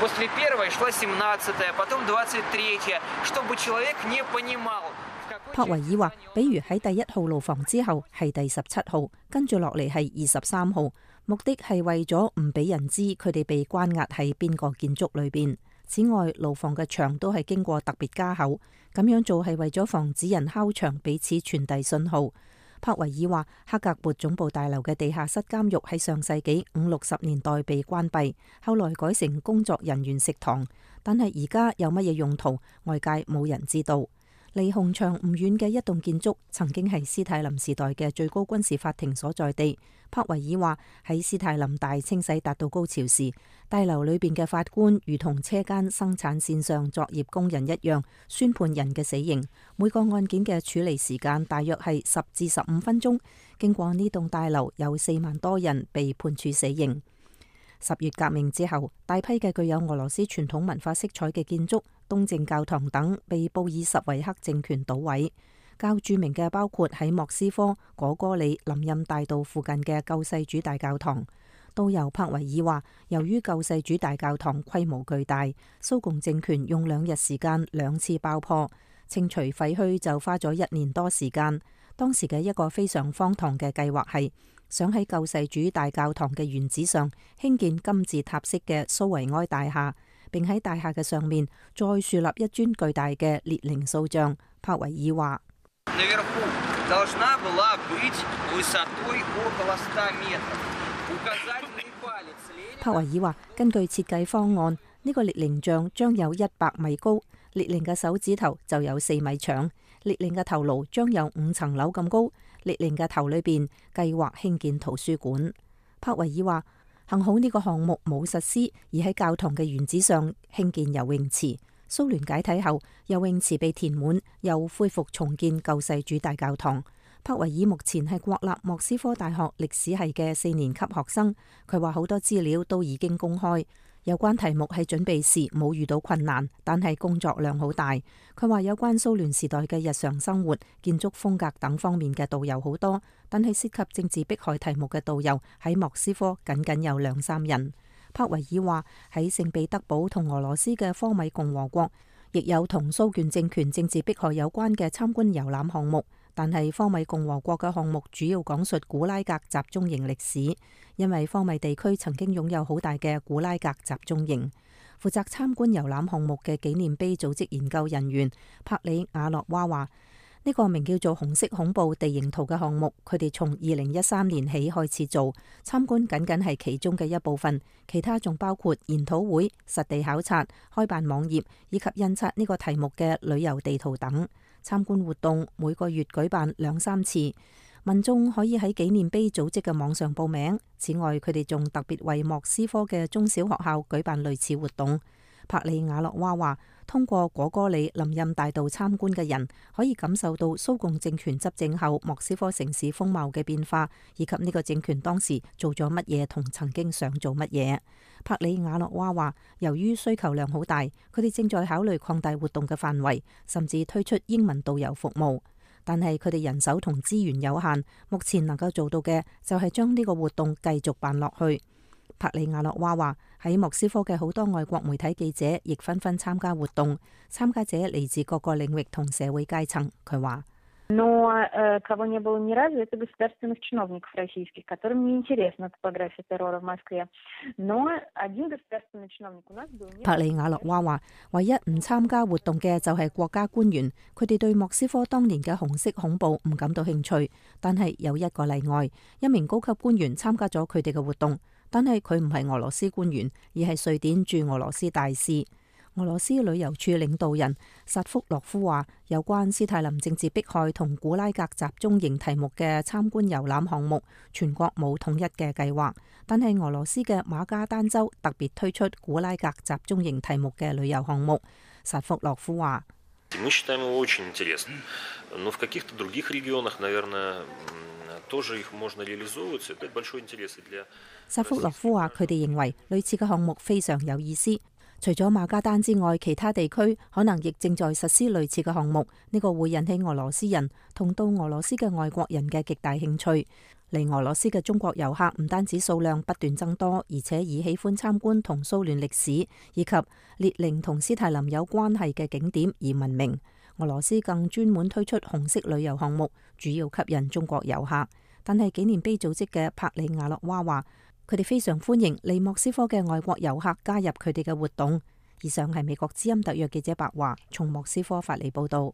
帕維爾話，比如喺第1號牢房之後係第17號，跟住落嚟係23號，目的係為咗唔俾人知佢哋被關押喺邊個建築裏邊。此外，牢房嘅牆都係經過特別加厚，咁樣做係為咗防止人敲牆彼此傳遞信號。帕維爾話，克格勃總部大樓嘅地下室監獄喺上世紀50、60年代被關閉，後來改成工作人員食堂，但係而家有乜嘢用途，外界冇人知道。離紅牆唔遠嘅一棟建築曾經係斯泰林時代嘅最高軍事法庭所在地。帕維爾話，喺斯泰林大清洗達到高潮時，大樓裏邊嘅法官如同車間生產線上作業工人一樣，宣判人嘅死刑。每個案件嘅處理時間大約係10至15分鐘。經過呢棟大樓，有4萬多人被判處死刑。10月革命之後，大批嘅具有俄羅斯傳統文化色彩嘅建築，東正教堂等被布爾什維克政權搗毀。較著名嘅包括喺莫斯科果戈里林蔭大道附近嘅救世主大教堂。導遊帕維爾話，由於救世主大教堂規模巨大，蘇共政權用2日時間2次爆破，清除廢墟就花咗1年多時間。當時嘅一個非常荒唐嘅計劃係想喺救世主大教堂嘅原址上興建金字塔式嘅蘇維埃大廈，並喺大廈嘅上面再樹立一尊巨大嘅列寧塑像。帕維爾話：帕維爾話，根據設計方案，呢個列寧像將有100米高，列寧嘅手指頭就有4米長，列寧嘅頭顱將有5層樓咁高。列寧嘅頭裏邊計劃興建圖書館。帕維爾話，幸好呢個項目冇實施，而喺教堂嘅原址上興建游泳池。蘇聯解體後，游泳池被填滿，又恢復重建救世主大教堂。帕維爾目前係國立莫斯科大學歷史系嘅4年級學生。佢話好多資料都已經公開。有關題目喺準備時冇遇到困難，但係工作量好大。佢話有關蘇聯時代嘅日常生活、建築風格等方面嘅導遊好多，但係涉及政治迫害題目嘅導遊喺莫斯科僅僅有2、3人。帕維爾話喺聖彼得堡同俄羅斯嘅科米共和國，亦有同蘇聯政權政治迫害有關嘅參觀遊覽項目。但係科米共和國嘅項目主要講述古拉格集中營歷史，因為科米地區曾經擁有好大嘅古拉格集中營。負責參觀遊覽項目嘅紀念碑組織研究人員帕里亞諾娃話：呢個名叫做紅色恐怖地形圖嘅項目，佢哋從2013年起開始做，參觀僅僅係其中嘅一部分，其他仲包括研討會、實地考察、開辦網頁以及印刷呢個題目嘅旅遊地圖等。參觀活動每個月舉辦2、3次，民眾可以喺紀念碑組織嘅網上報名。此外，佢哋仲特別為莫斯科嘅中小學校舉辦類似活動。帕里亞諾娃話，通過果戈里林蔭大道參觀嘅人可以感受到蘇共政權執政後莫斯科城市風貌嘅變化，以及呢個政權當時做咗乜嘢同曾經想做乜嘢。帕里亞諾娃話，由於需求量好大，佢哋正在考慮擴大活動嘅範圍，甚至推出英文導遊服務。但係佢哋人手同資源有限，目前能夠做到嘅就係將呢個活動繼續辦落去。帕里亞諾娃話，喺莫斯科嘅好多外國媒體記者亦紛紛參加活動，參加者嚟自各個領域同社會階層。佢話： Но кого не было ни разу, это государственных чиновников российских, которым не интересна топография террора в Москве. Но один государственный чиновник у нас был. 帕里亞洛娃話：唯一唔參加活動嘅就係國家官員，佢哋對莫斯科當年嘅紅色恐怖唔感到興趣。但係有一個例外，一名高級官員參加咗佢哋嘅活動，但係佢唔係俄羅斯官員，而係瑞典駐俄羅斯大使。俄羅斯旅遊處領導人薩福洛夫話：有關斯泰林政治迫害同古拉格集中營題目嘅參觀遊覽項目，全國冇統一嘅計劃。但係俄羅斯嘅馬加丹州特別推出古拉格集中營題目嘅旅遊項目。薩福洛夫話：薩福洛夫話：佢哋認為類似嘅項目非常有意思。除咗馬加丹之外，其他地區可能亦正在實施類似嘅項目，呢個會引起俄羅斯人同到俄羅斯嘅外國人嘅極大興趣。嚟俄羅斯嘅中國遊客唔單止數量不斷增多，而且以喜歡參觀同蘇聯歷史以及列寧同斯大林有關係嘅景點而聞名。俄羅斯更專門推出紅色旅遊項目，主要吸引中國遊客。但係紀念碑組織嘅帕里亞洛娃話：佢哋非常歡迎嚟莫斯科嘅外國遊客加入佢哋嘅活動。以上係美國之音特約記者白華從莫斯科發嚟報導。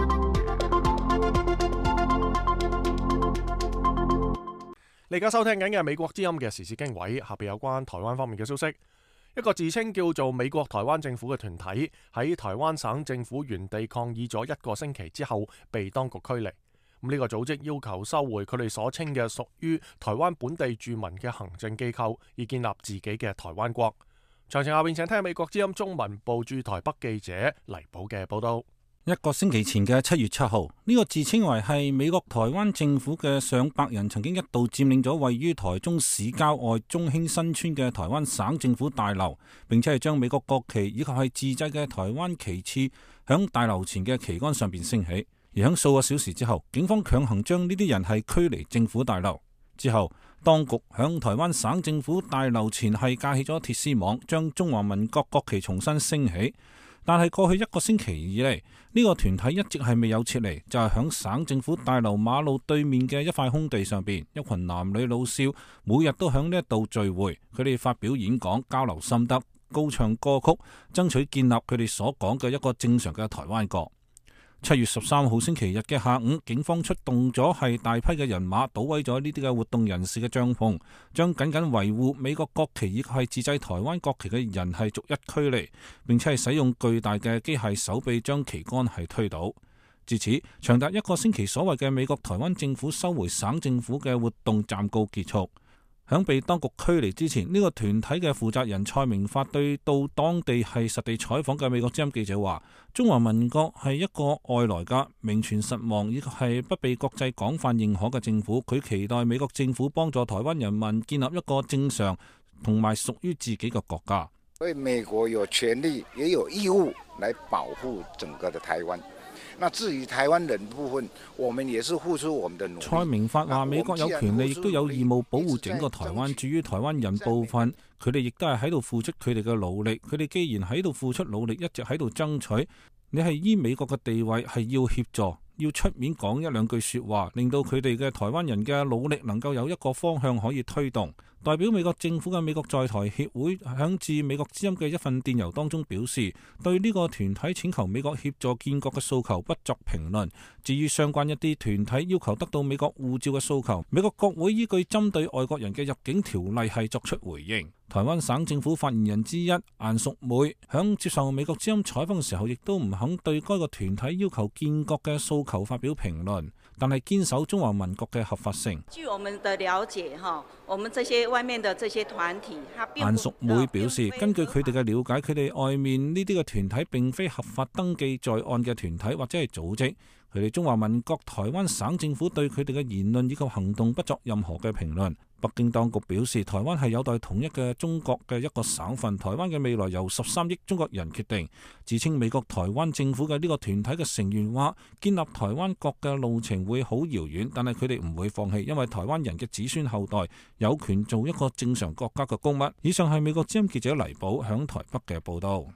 你而家收聽緊嘅係美國之音嘅時事經緯，下邊有關台灣方面嘅消息。一個自稱叫做美國台灣政府嘅團體喺台灣省政府原地抗議咗1個星期之後，被當局驅離。呢個組織要求收回佢哋所稱嘅屬於台灣本地住民嘅行政機構，以建立自己嘅台灣國。詳情下邊請聽美國之音中文部駐台北記者黎寶嘅報道。 1個星期前嘅7月7號，呢個自稱為係美國台灣政府嘅上百人，曾經一度佔領咗位於台中市郊外中興新村嘅台灣省政府大樓，並且係將美國國旗以及係自製嘅台灣旗幟響大樓前嘅旗杆上邊升起。而喺數個小時之後，警方強行將呢啲人係驅離政府大樓。之後，當局響台灣省政府大樓前係架起咗鐵絲網，將中華民國國旗重新升起。但係過去1個星期以嚟，呢個團體一直係未有撤離，就係響省政府大樓馬路對面嘅一塊空地上邊，一群男女老少每日都響呢一度聚會，佢哋發表演講、交流心得、高唱歌曲，爭取建立佢哋所講嘅一個正常嘅台灣國。7月13號星期日嘅下午，警方出動咗係大批嘅人馬，搗毀咗呢啲嘅活動人士嘅帳篷，將僅僅維護美國國旗以及係自製台灣國旗嘅人係逐一驅離，並且係使用巨大嘅機械手臂將旗杆係推倒。至此，長達1個星期所謂嘅美國台灣政府收回省政府嘅活動暫告結束。響被當局驅離之前，呢個團體嘅負責人蔡明發對到當地係實地採訪嘅美國之音記者話：中華民國係一個外來嘅名存實亡，以及係不被國際廣泛認可嘅政府。佢期待美國政府幫助台灣人民建立一個正常同埋屬於自己嘅國家。 所以美國有權利也有義務來保護整個的台灣。那至於台灣人部分，我們也是付出我們的努力。蔡明發話：美國有權利亦都有義務保護整個台灣。至於台灣人部分，佢哋亦都係喺度付出佢哋嘅努力。佢哋既然喺度付出努力，一直喺度爭取，你係依美國嘅地位係要協助，要出面講1兩句說話，令到佢哋嘅台灣人嘅努力能夠有一個方向可以推動。代表美國政府嘅美國在台協會響致美國之音嘅一份電郵當中表示，對呢個團體請求美國協助建國嘅訴求不作評論。至於相關一啲團體要求得到美國護照嘅訴求，美國國會依據針對外國人嘅入境條例係作出回應。台灣省政府發言人之一顏淑梅響接受美國之音採訪嘅時候，亦都唔肯對該個團體要求建國嘅訴求發表評論，但係堅守中華民國嘅合法性。 據我們的了解，我們這些外面的這些團體， 顏淑梅表示，根據佢哋嘅了解，佢哋外面呢啲嘅團體並非合法登記在案嘅團體或者係組織。佢哋中華民國台灣省政府對佢哋嘅言論以及行動不作任何嘅評論。北京當局表示，台灣係有待統一嘅中國嘅一個省份，台灣嘅未來由13億中國人決定。自稱美國台灣政府嘅呢個團體嘅成員話，建立台灣國嘅路程會好遙遠，但係佢哋唔會放棄，因為台灣人嘅子孫後代有權做一個正常國家嘅公民。以上係美國之音記者黎寶響台北嘅報道。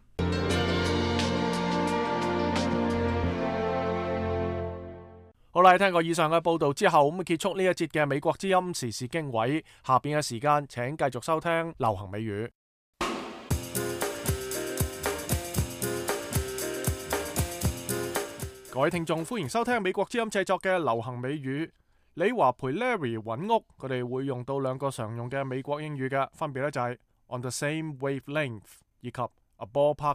好啦，聽過以上嘅報道之後，咁結束呢一節嘅美國之音時事經緯。下邊嘅時間，請繼續收聽流行美語。各位聽眾，歡迎收聽美國之音製作嘅流行美語。李華陪 Larry 揾屋，佢哋會用到兩個常用嘅美國英語嘅，分別咧就係 on the same wavelength 以及 a ballpark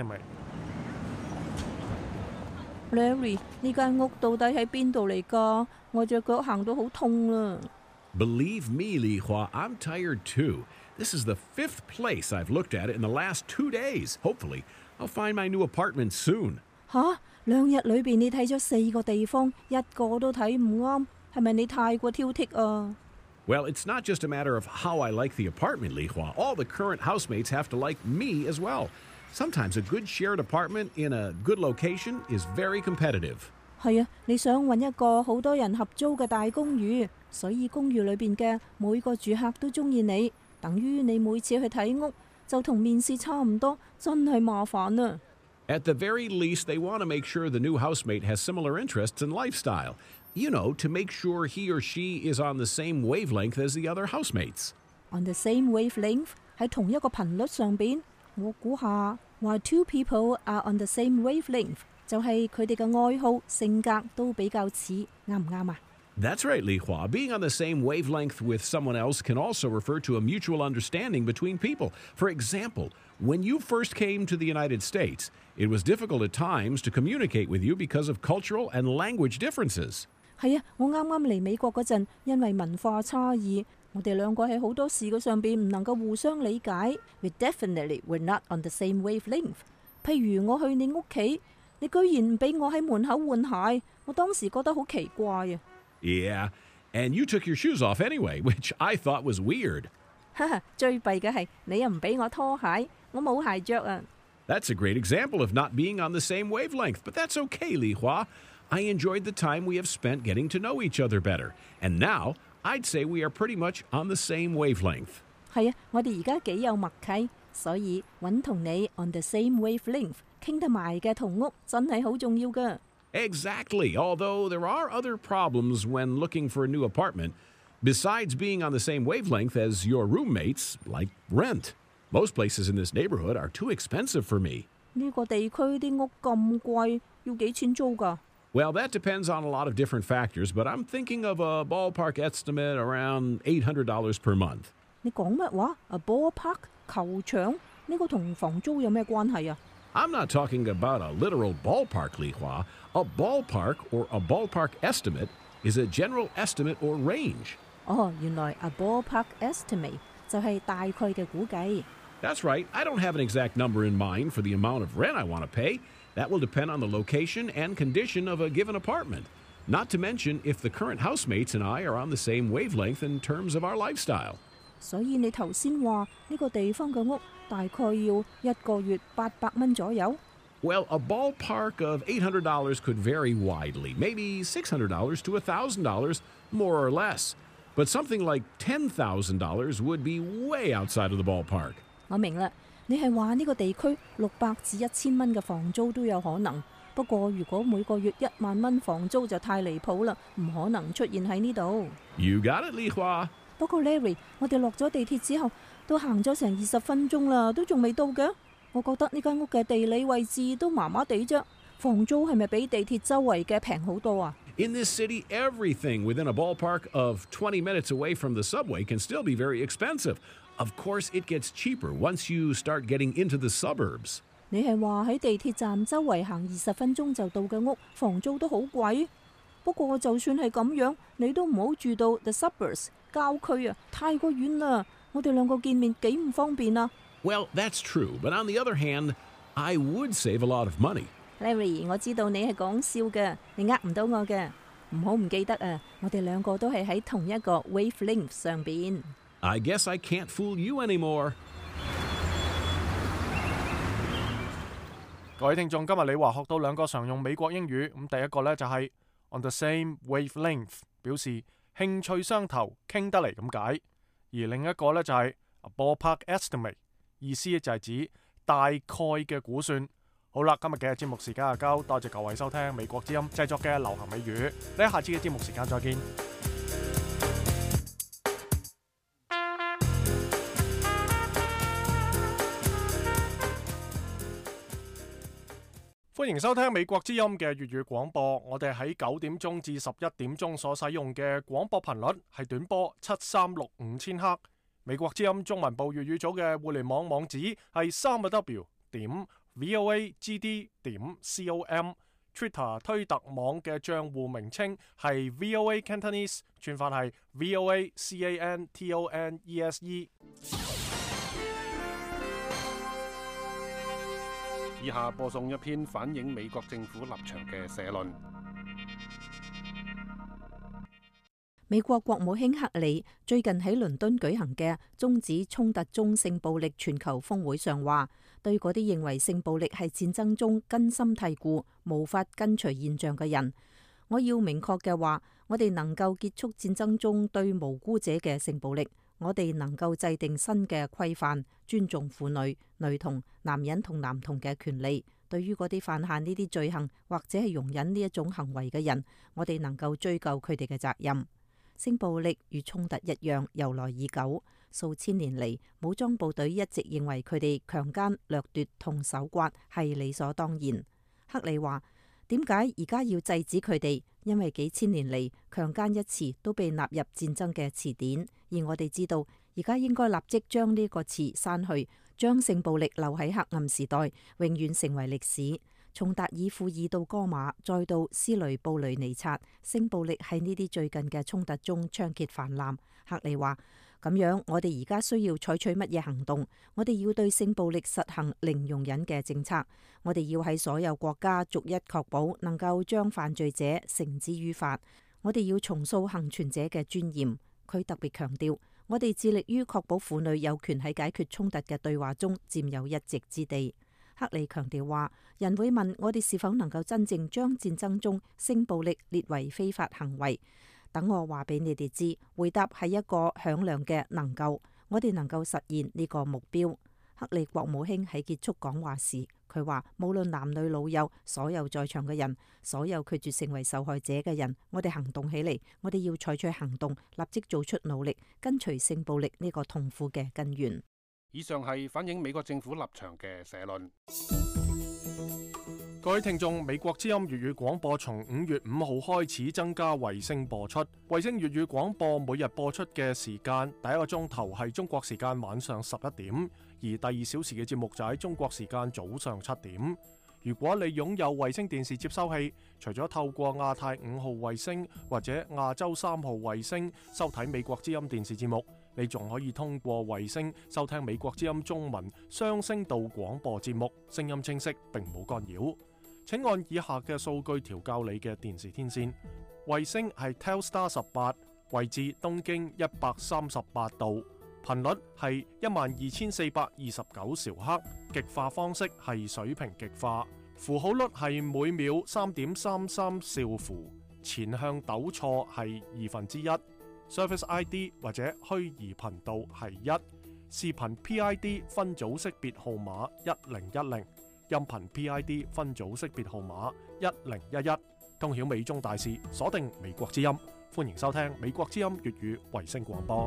estimate。Larry， 呢間屋到底喺邊度嚟㗎？我隻腳行到好痛啦。 Believe me, Li Hua, I'm tired too. This is the 5th place I've looked at it in the last 2 days. Hopefully, I'll find my new apartment soon. 吓，2日裏邊你睇咗4個地方，一個都睇唔啱，係咪你太過挑剔啊？ Well, it's not just a matter of how I like the apartment, Li Hua. All the current housemates have to like me as well. Sometimes a good shared apartment in a good location is very competitive. 係啊，你想揾一個好多人合租嘅大公寓，所以公寓裏邊嘅每個住客都中意你，等於你每次去睇屋就同面試差唔多，真係麻煩啊！ At the very least, they want to make sure the new housemate has similar interests and lifestyle. You know, to make sure he or she is on the same wavelength as the other housemates. On the same wavelength 喺同一個頻率上邊，我估下話 two people are on the same wavelength 就係佢哋嘅愛好、性格都比較似，啱唔啱啊？ That's right, Li Hua. Being on the same wavelength with someone else can also refer to a mutual understanding between people. For example, when you first came to the United States, it was difficult at times to communicate with you because of cultural and language differences. 係啊，我啱啱嚟美國嗰陣，因為文化差異，我哋兩個喺好多事嘅上邊唔能夠互相理解。We definitely were not on the same wavelength. 譬如我去你屋企，你居然唔俾我喺門口換鞋，我當時覺得好奇怪啊！ Yeah, and you took your shoes off anyway, which I thought was weird. 哈哈，最弊嘅係你又唔俾我拖鞋，我冇鞋着啊！ That's a great example of not being on the same wavelength, but that's okay, Li Hua. I enjoyed the time we have spent getting to know each other better, and now I'd say we are pretty much on the same wavelength. 係啊，我哋而家幾有默契，所以揾同你 on the same wavelength 傾得埋嘅同屋真係好重要㗎。 Exactly, although there are other problems when looking for a new apartment, besides being on the same wavelength as your roommates, like rent. Most places in this neighborhood are too expensive for me. 呢個地區啲屋咁貴，要幾錢租㗎？ Well, that depends on a lot of different factors, but I'm thinking of a ballpark estimate around $800 per month. 你講乜話？A ballpark 球場呢個同房租有咩關係啊？ I'm not talking about a literal ballpark, Li Hua. A ballpark or a ballpark estimate is a general estimate or range. 哦，原來 a ballpark estimate 就係大概嘅估計。 That's right. I don't have an exact number in mind for the amount of rent I want to pay. That will depend on the location and condition of a given apartment. Not to mention if the current housemates and I are on the same wavelength in terms of our lifestyle. 所以你頭先話呢個地方嘅屋大概要一個月800蚊左右。 Well, a ballpark of $800 could vary widely, maybe $600 to $1,000, more or less. But something like $10,000 would be way outside of the ballpark. 我明啦，你係話呢個地區600至1000蚊嘅房租都有可能。不過如果每個月1萬蚊房租就太離譜啦，唔可能出現喺呢度。 You got it, Li Hua. 不過 Larry， 我哋落咗地鐵之後，都行咗成20分鐘啦，都仲未到嘅。我覺得呢間屋嘅地理位置都麻麻地啫，房租係咪比地鐵周圍嘅平好多啊？ In this city, everything within a ballpark of 20 minutes away from the subway can still be very expensive. Of course, it gets cheaper once you start getting into the suburbs. 你係話喺地鐵站周圍行20分鐘就到嘅屋，房租都好貴。不過就算係咁樣，你都唔好住到 the suburbs 郊區啊，太過遠啦。我哋兩個見面幾唔方便啊。 Well, that's true, but on the other hand, I would save a lot of money. Larry， 我知道你係講笑嘅，你呃唔到我嘅。唔好唔記得啊，我哋兩個都係喺同一個 wavelength 上邊。 I guess I can't fool you anymore. 各位聽眾，今日李華學到2個常用美國英語，咁第一個呢，就係 on the same wavelength， 表示興趣相投，傾得嚟咁解；而另一個呢，就係 a ballpark estimate， 意思就係指大概嘅估算。 好啦，今日嘅節目時間就夠，多謝各位收聽美國之音製作嘅流行美語。呢下次嘅節目時間再見。歡迎收聽美國之音嘅粵語廣播。我哋喺9點鐘至11點鐘所使用嘅廣播頻率係短波7365千赫。美國之音中文部粵語組嘅互聯網網址係3w.voagd.com。Twitter 推特網嘅賬戶名稱係 VOA Cantonese， 串法係 VOACANTONESE。 以下播送一篇反映美國政府立場嘅社論。 美國國務卿克里最近喺倫敦舉行嘅終止衝突中性暴力全球峰會上話，對嗰啲認為性暴力係戰爭中根深蒂固、無法根除現象嘅人，我要明確嘅話，我哋能夠結束戰爭中對無辜者嘅性暴力，我哋能夠制定新嘅規範，尊重婦女、女童、男人同男童嘅權利。對於嗰啲犯下呢啲罪行或者係容忍呢一種行為嘅人，我哋能夠追究佢哋嘅責任。性暴力與衝突一樣，由來已久，數千年嚟，武裝部隊一直認為佢哋強姦、掠奪同搜刮係理所當然。克里話：點解而家要制止佢哋？因為幾千年嚟，強姦一詞都被納入戰爭嘅詞典，而我哋知道而家應該立即將呢個詞刪去，將性暴力留喺黑暗時代，永遠成為歷史。從達爾富爾到哥馬，再到斯雷布雷尼察，性暴力喺呢啲最近嘅衝突中猖獗泛濫。克里話：咁樣，我哋而家需要採取乜嘢行動？我哋要對性暴力實行零容忍嘅政策。我哋要喺所有國家逐一確保能夠將犯罪者繩之於法。我哋要重塑幸存者嘅尊嚴。佢特別強調，我哋致力於確保婦女有權喺解決衝突嘅對話中佔有一席之地。克里強調話，人會問我哋是否能夠真正將戰爭中性暴力列為非法行為。等我話俾你哋知，回答係一個響亮嘅能夠，我哋能夠實現呢個目標。克里國務卿喺結束講話時，佢話無論男女老幼，所有在場嘅人，所有拒絕成為受害者嘅人，我哋行動起嚟，我哋要採取行動，立即做出努力，根除性暴力呢個痛苦嘅根源。 以上係反映美國政府立場嘅社論。 各位聽眾，美國之音粵語廣播從5月5號開始增加衛星播出。衛星粵語廣播每日播出嘅時間，第一個鐘頭係中國時間晚上11點，而第2小時嘅節目就喺中國時間早上7點。如果你擁有衛星電視接收器，除咗透過亞太5號衛星或者亞洲3號衛星收睇美國之音電視節目，你仲可以通過衛星收聽美國之音中文雙聲道廣播節目，聲音清晰並冇干擾。請按以下嘅數據調校你嘅電視天線。衛星係 Telstar 18，位置東經138度，頻率係12429兆赫，極化方式係水平極化，符號率係每秒3.33兆符，前向抖錯係1/2，Service ID 或者虛擬頻道係1，視頻 PID 分組識別號碼1010，音頻 PID 分組識別號碼1011，通曉美中大事，鎖定美國之音，歡迎收聽美國之音粵語衛星廣播。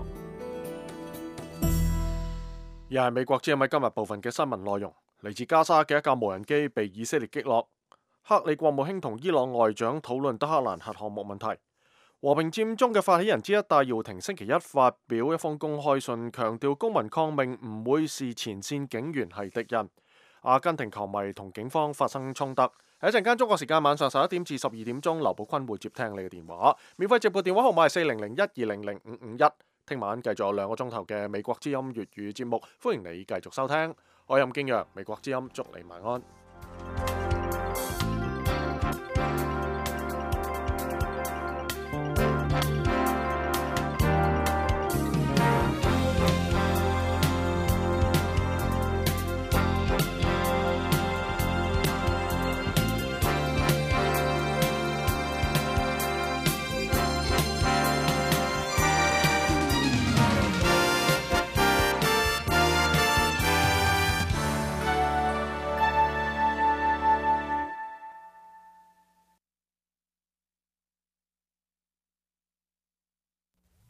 又係美國之音喺今日部分嘅新聞內容，嚟自加沙嘅一架無人機被以色列擊落。克里國務卿同伊朗外長討論德黑蘭核項目問題。和平佔中嘅發起人之一戴耀廷星期一發表一封公開信，強調公民抗命唔會視前線警員係敵人。阿根廷球迷同警方發生衝突，喺一陣間中國時間晚上11點至12點鐘，劉寶坤會接聽你嘅電話。免費直播電話號碼係4001200551。聽晚繼續有2個鐘頭嘅美國之音粵語節目，歡迎你繼續收聽。我係任敬揚，美國之音祝你晚安。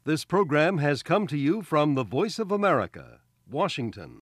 This program has come to you from the Voice of America, Washington.